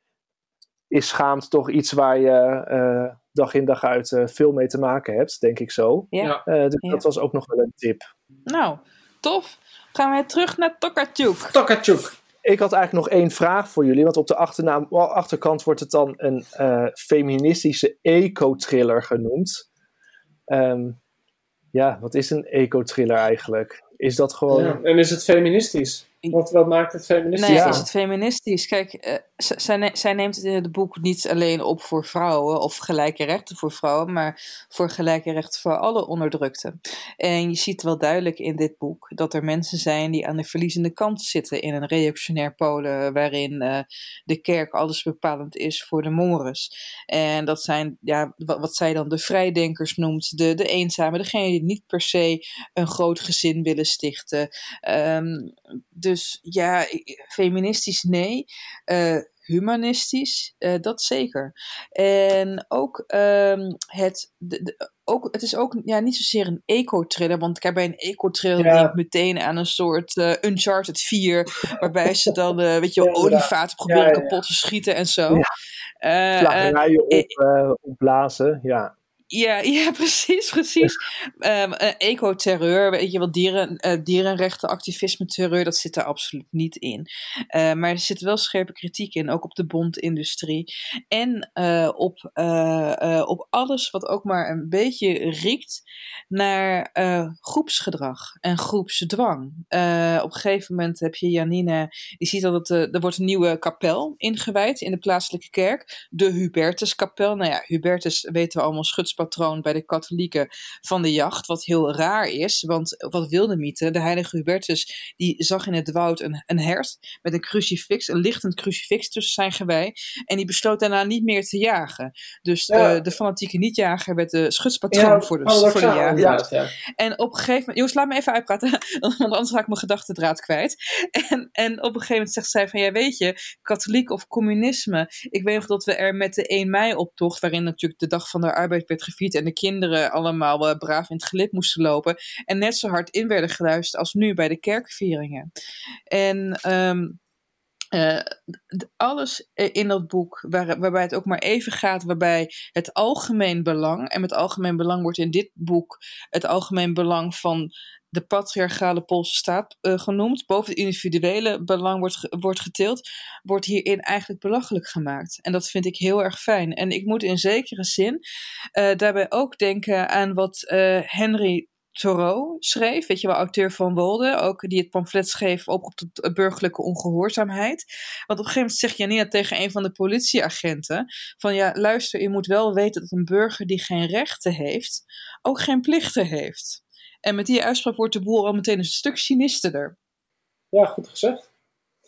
is schaamte toch iets waar je uh, dag in dag uit uh, veel mee te maken hebt, denk ik zo. Ja. Uh, dus ja. dat was ook nog wel een tip. Nou, tof. Gaan we terug naar Tokarczuk. Tokarczuk. Ik had eigenlijk nog één vraag voor jullie, want op de achternaam, achterkant wordt het dan een uh, feministische eco-thriller genoemd. Um, Ja, wat is een eco-thriller eigenlijk? Is dat gewoon... Ja, en is het feministisch? Wat, wat maakt het feministisch? Nee, ja. is het feministisch? Kijk, uh, z- zij, ne- zij neemt het in het boek niet alleen op voor vrouwen of gelijke rechten voor vrouwen, maar voor gelijke rechten voor alle onderdrukten. En je ziet wel duidelijk in dit boek dat er mensen zijn die aan de verliezende kant zitten in een reactionair Polen waarin uh, de kerk alles bepalend is voor de mores. En dat zijn, ja, wat, wat zij dan de vrijdenkers noemt, de, de eenzamen, degene die niet per se een groot gezin willen stichten. Um, dus Dus ja, feministisch nee, uh, humanistisch, uh, dat zeker. En ook, um, het, de, de, ook, het is ook ja, niet zozeer een eco-thriller, want kijk, bij een eco-thriller ja. denk ik meteen aan een soort uh, Uncharted vier, waarbij ze dan, uh, weet je wel, ja, olievaten proberen ja, ja, ja. kapot te schieten en zo. Ja. Uh, Slagerijen uh, op, uh, opblazen, ja. Ja, ja, precies, precies. Um, uh, eco-terreur, weet je wel, dieren, uh, dierenrechtenactivisme, terreur, dat zit er absoluut niet in. Uh, maar er zit wel scherpe kritiek in, ook op de bondindustrie. En uh, op, uh, uh, op alles wat ook maar een beetje riekt naar uh, groepsgedrag en groepsdwang. Uh, op een gegeven moment heb je Janina, die ziet dat het, uh, er wordt een nieuwe kapel ingewijd in de plaatselijke kerk, de Hubertuskapel. Nou ja, Hubertus weten we allemaal, schutspatroon bij de katholieken van de jacht, wat heel raar is, want wat wilde mythe? De heilige Hubertus, die zag in het woud een, een hert met een crucifix, een lichtend crucifix tussen zijn gewei, en die besloot daarna niet meer te jagen. Dus ja. uh, de fanatieke niet-jager werd de schutspatroon ja, voor de, voor de jager. Ja, ja. En op een gegeven moment, jongens, laat me even uitpraten, want anders raak ik mijn gedachtendraad kwijt. En, en op een gegeven moment zegt zij van, ja weet je, katholiek of communisme, ik weet nog dat we er met de één mei optocht, waarin natuurlijk de dag van de arbeid werd gevierd en de kinderen allemaal uh, braaf in het gelid moesten lopen en net zo hard in werden geluisterd als nu bij de kerkvieringen. En um, uh, alles in dat boek waar, waarbij het ook maar even gaat, waarbij het algemeen belang, en met algemeen belang wordt in dit boek het algemeen belang van de patriarchale Poolse staat uh, genoemd, boven het individuele belang wordt, wordt getild, wordt hierin eigenlijk belachelijk gemaakt. En dat vind ik heel erg fijn. En ik moet in zekere zin uh, daarbij ook denken aan wat uh, Henry Thoreau schreef, weet je wel, auteur van Wolde, ook die het pamflet schreef op tot burgerlijke ongehoorzaamheid. Want op een gegeven moment zegt Janina tegen een van de politieagenten van ja, luister, je moet wel weten dat een burger die geen rechten heeft, ook geen plichten heeft. En met die uitspraak wordt de boel al meteen een stuk sinisterder. Ja, goed gezegd.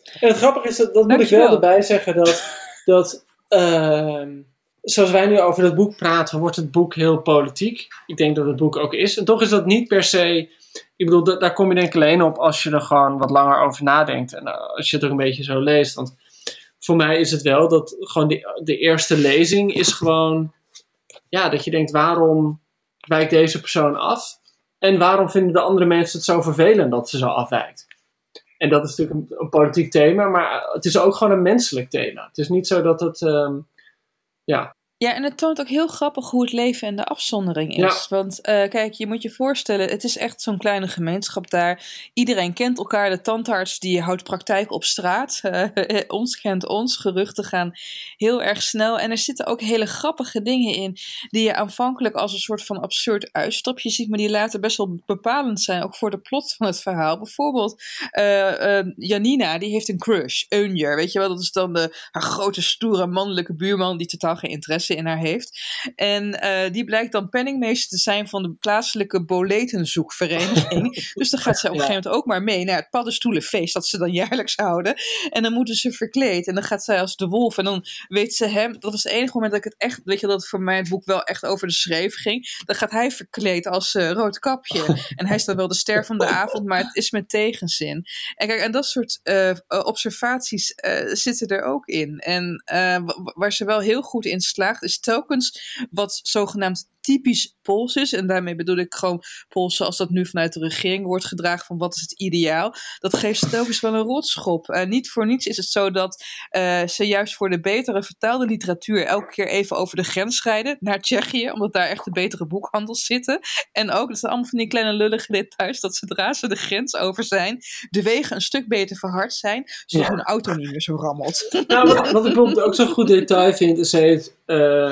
En het grappige is, dat, dat moet ik wel erbij zeggen, dat, dat uh, zoals wij nu over het boek praten, wordt het boek heel politiek. Ik denk dat het boek ook is. En toch is dat niet per se, ik bedoel, da- daar kom je denk ik alleen op als je er gewoon wat langer over nadenkt. En uh, als je het ook een beetje zo leest. Want voor mij is het wel dat gewoon de, de eerste lezing is gewoon, ja, dat je denkt, waarom wijkt deze persoon af? En waarom vinden de andere mensen het zo vervelend dat ze zo afwijkt? En dat is natuurlijk een, een politiek thema, maar het is ook gewoon een menselijk thema. Het is niet zo dat het, um, ja... Ja, en het toont ook heel grappig hoe het leven en de afzondering is. Ja. Want uh, kijk, je moet je voorstellen, het is echt zo'n kleine gemeenschap daar. Iedereen kent elkaar, de tandarts die houdt praktijk op straat. Uh, ons kent ons, geruchten gaan heel erg snel. En er zitten ook hele grappige dingen in die je aanvankelijk als een soort van absurd uitstapje ziet, maar die later best wel bepalend zijn, ook voor de plot van het verhaal. Bijvoorbeeld uh, uh, Janina, die heeft een crush, Eunjer, weet je wel, dat is dan de, haar grote, stoere, mannelijke buurman die totaal geen interesse in haar heeft. En uh, die blijkt dan penningmeester te zijn van de plaatselijke boletenzoekvereniging. Dus dan gaat zij op een gegeven moment ook maar mee naar het paddenstoelenfeest dat ze dan jaarlijks houden. En dan moeten ze verkleed. En dan gaat zij als de wolf. En dan weet ze hem, dat was het enige moment dat ik het echt, weet je, dat voor mij het boek wel echt over de schreef ging. Dan gaat hij verkleed als uh, Roodkapje. En hij is dan wel de ster van de avond, maar het is met tegenzin. En kijk, en dat soort uh, observaties uh, zitten er ook in. En uh, waar ze wel heel goed in slaagt, is telkens wat zogenaamd typisch Pools is. En daarmee bedoel ik gewoon Pools zoals dat nu vanuit de regering wordt gedragen van wat is het ideaal. Dat geeft telkens wel een rotschop. Uh, niet voor niets is het zo dat uh, ze juist voor de betere vertaalde literatuur elke keer even over de grens rijden naar Tsjechië, omdat daar echt de betere boekhandels zitten. En ook, dat zijn allemaal van die kleine lullige details, dat zodra ze de grens over zijn, de wegen een stuk beter verhard zijn, zodat ja. hun auto niet meer zo rammelt. Nou, wat, wat ik bijvoorbeeld ook zo'n goed detail vind, is heet uh,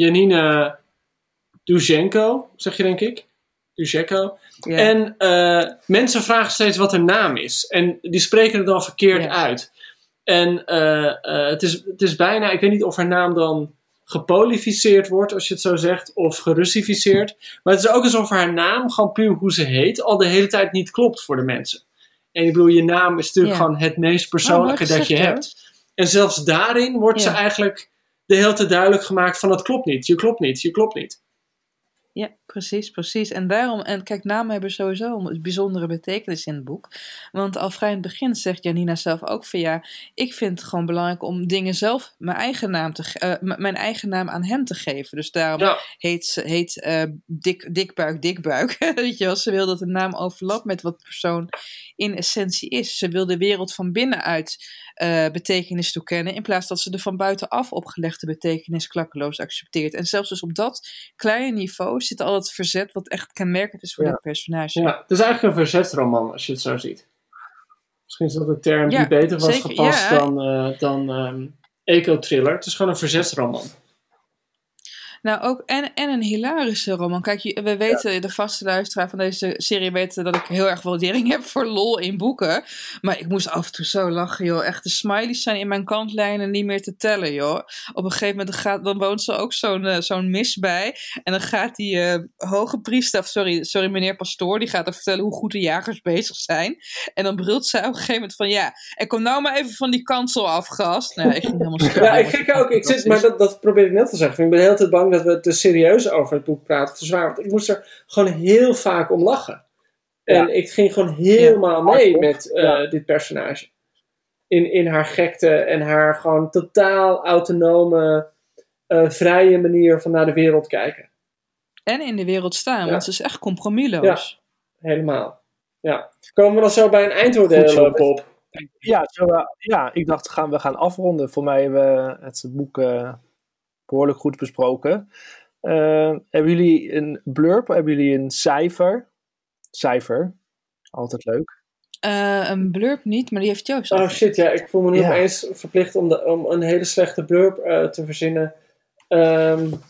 Janina Dushenko, zeg je denk ik. Dushenko. Yeah. En uh, mensen vragen steeds wat haar naam is. En die spreken het dan verkeerd yeah. uit. En uh, uh, het, is, het is bijna, ik weet niet of haar naam dan gepolificeerd wordt, als je het zo zegt, of gerussificeerd. Maar het is ook alsof haar naam, gewoon puur hoe ze heet, al de hele tijd niet klopt voor de mensen. En ik bedoel, je naam is natuurlijk yeah. gewoon het meest persoonlijke oh, dat je hebt. En zelfs daarin wordt yeah. ze eigenlijk de hele tijd duidelijk gemaakt van het klopt niet, je klopt niet, je klopt niet. Ja, precies, precies. En daarom, en kijk, namen hebben sowieso een bijzondere betekenis in het boek. Want al vrij in het begin zegt Janina zelf ook van ja, ik vind het gewoon belangrijk om dingen zelf mijn eigen naam, te, uh, m- mijn eigen naam aan hen te geven. Dus daarom ja. heet ze heet, uh, dik, Dikbuik Dikbuik. Weet je wel, ze wil dat de naam overlapt met wat de persoon in essentie is. Ze wil de wereld van binnenuit uh, betekenis toekennen, in plaats dat ze de van buitenaf opgelegde betekenis klakkeloos accepteert. En zelfs dus op dat kleine niveau zit al het verzet wat echt kenmerkend is voor ja. dit personage. Ja, het is eigenlijk een verzetsroman als je het zo ziet. Misschien is dat de term die ja, beter was zeker, gepast ja. dan, uh, dan um, eco-thriller. Het is gewoon een verzetsroman. Nou, ook en, en een hilarische roman. Kijk, we weten, ja. de vaste luisteraar van deze serie weten dat ik heel erg waardering heb voor lol in boeken. Maar ik moest af en toe zo lachen, joh. Echt, de smileys zijn in mijn kantlijnen niet meer te tellen, joh. Op een gegeven moment gaat, dan woont ze ook zo'n, uh, zo'n mis bij. En dan gaat die uh, hoge priester, sorry, sorry meneer pastoor, die gaat er vertellen hoe goed de jagers bezig zijn. En dan brult zij op een gegeven moment van, ja, en kom nou maar even van die kansel af, gast. Nou, ik ging helemaal stuk. Ja, ik gek ook. Ik zit, maar dat, dat probeer ik net te zeggen. Ik ben de hele tijd bang dat we te serieus over het boek praten, te zwaar. Want ik moest er gewoon heel vaak om lachen. En ja. ik ging gewoon helemaal ja. mee met uh, ja. dit personage. In, in haar gekte en haar gewoon totaal autonome, uh, vrije manier van naar de wereld kijken. En in de wereld staan, ja. want ze is echt compromisloos. Ja, helemaal. Ja. Komen we dan zo bij een eindoordeel, Bob? Ja, zo, uh, ja, ik dacht gaan we gaan afronden. Voor mij hebben we het boek uh, behoorlijk goed besproken. Uh, hebben jullie een blurb? Hebben jullie een cijfer? Cijfer. Altijd leuk. Uh, een blurb niet, maar die heeft Joost. Oh shit, ja. Ik voel me nu ja. opeens verplicht om, de, om een hele slechte blurb uh, te verzinnen. Um,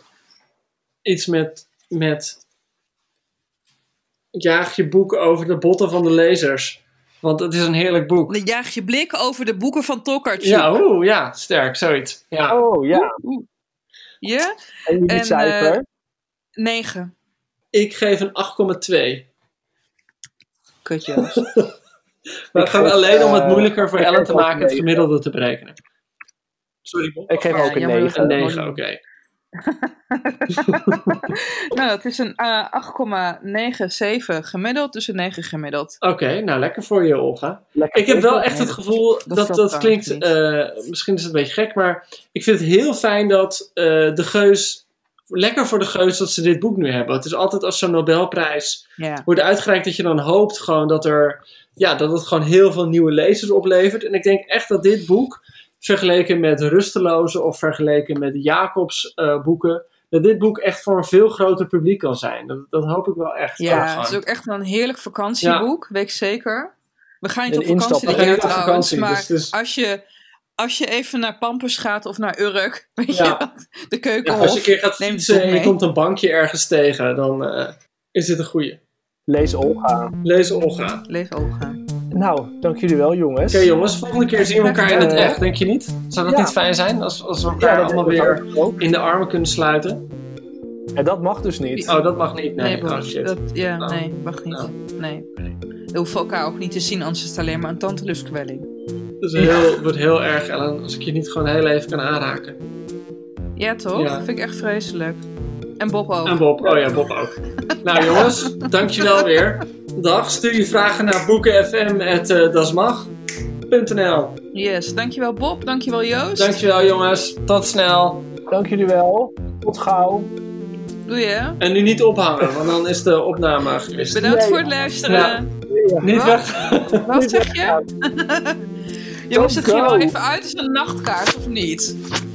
iets met, met... Jaag je boek over de botten van de lezers. Want het is een heerlijk boek. Jaag je blik over de boeken van Tokarczuk. Ja, oeh, ja. Sterk, zoiets. Ja. Oh, ja. Oeh, oeh. Ja? En jullie cijfer? Uh, negen. Ik geef een acht komma twee. Kut, Joost. Maar het gaat alleen om het moeilijker voor ik Ellen geef te ook maken het negen. gemiddelde te berekenen. Sorry, Bob. Ik geef Ja, ook een jammer dat negen. Een dat- negen, oké. Nou, het is een uh, acht komma negenenzeventig gemiddeld, dus een negen gemiddeld. Oké, nou lekker voor je, Olga. Lekker Ik heb wel teken. echt het gevoel, dat dat, valt dat trouwens klinkt, niet. eh, misschien is het een beetje gek, maar ik vind het heel fijn dat eh, de Geus, lekker voor de Geus dat ze dit boek nu hebben. Het is altijd als zo'n Nobelprijs Ja. wordt uitgereikt dat je dan hoopt gewoon dat er, ja, dat het gewoon heel veel nieuwe lezers oplevert. En ik denk echt dat dit boek, vergeleken met Rusteloze of vergeleken met Jacobs eh, boeken, dat dit boek echt voor een veel groter publiek kan zijn. Dat, dat hoop ik wel echt. Ja, gewoon. het is ook echt een heerlijk vakantieboek, weet ik zeker. We gaan niet Een op vakantie instap- dit We gaan jaar niet op trouwens, vakantie, maar dus het is- als, je, als je even naar Pampus gaat of naar Urk, weet Ja. je wat, de Ja, keukenhof. als je een keer gaat neem het fietsen boek en je mee. komt een bankje ergens tegen, dan eh, is dit een goeie. Lees Olga. Lees Olga. Leef Olga. Nou, dank jullie wel, jongens. Oké jongens, volgende keer zien we elkaar in het Eh, echt, denk je niet? Zou dat ja. niet fijn zijn als, als we elkaar Ja, dat allemaal dat weer hoop ik ook. in de armen kunnen sluiten? En dat mag dus niet. Oh, dat mag niet. Nee, Nee, Bob, oh shit. dat, ja, Oh. nee, mag niet. Oh. Nee. We hoeven elkaar ook niet te zien, anders is het alleen maar een tanteluskwelling. Het is heel, het wordt heel erg, Ellen, als ik je niet gewoon heel even kan aanraken. Ja, toch? Ja. Dat vind ik echt vreselijk. En Bob ook. En Bob, oh ja, Bob ook. Nou jongens, dankjewel weer. Dag, stuur je vragen naar boekenfm at dasmag punt n l. Yes, dankjewel Bob, dankjewel Joost. Dankjewel jongens, tot snel. Dank jullie wel. Tot gauw. Doei hè. En nu niet ophangen, want dan is de opname gewist. Bedankt Nee. voor het luisteren. Ja. Niet Wat? weg. Wat zeg je? Jongens, Don't het ging wel go. even uit als een nachtkaart of niet?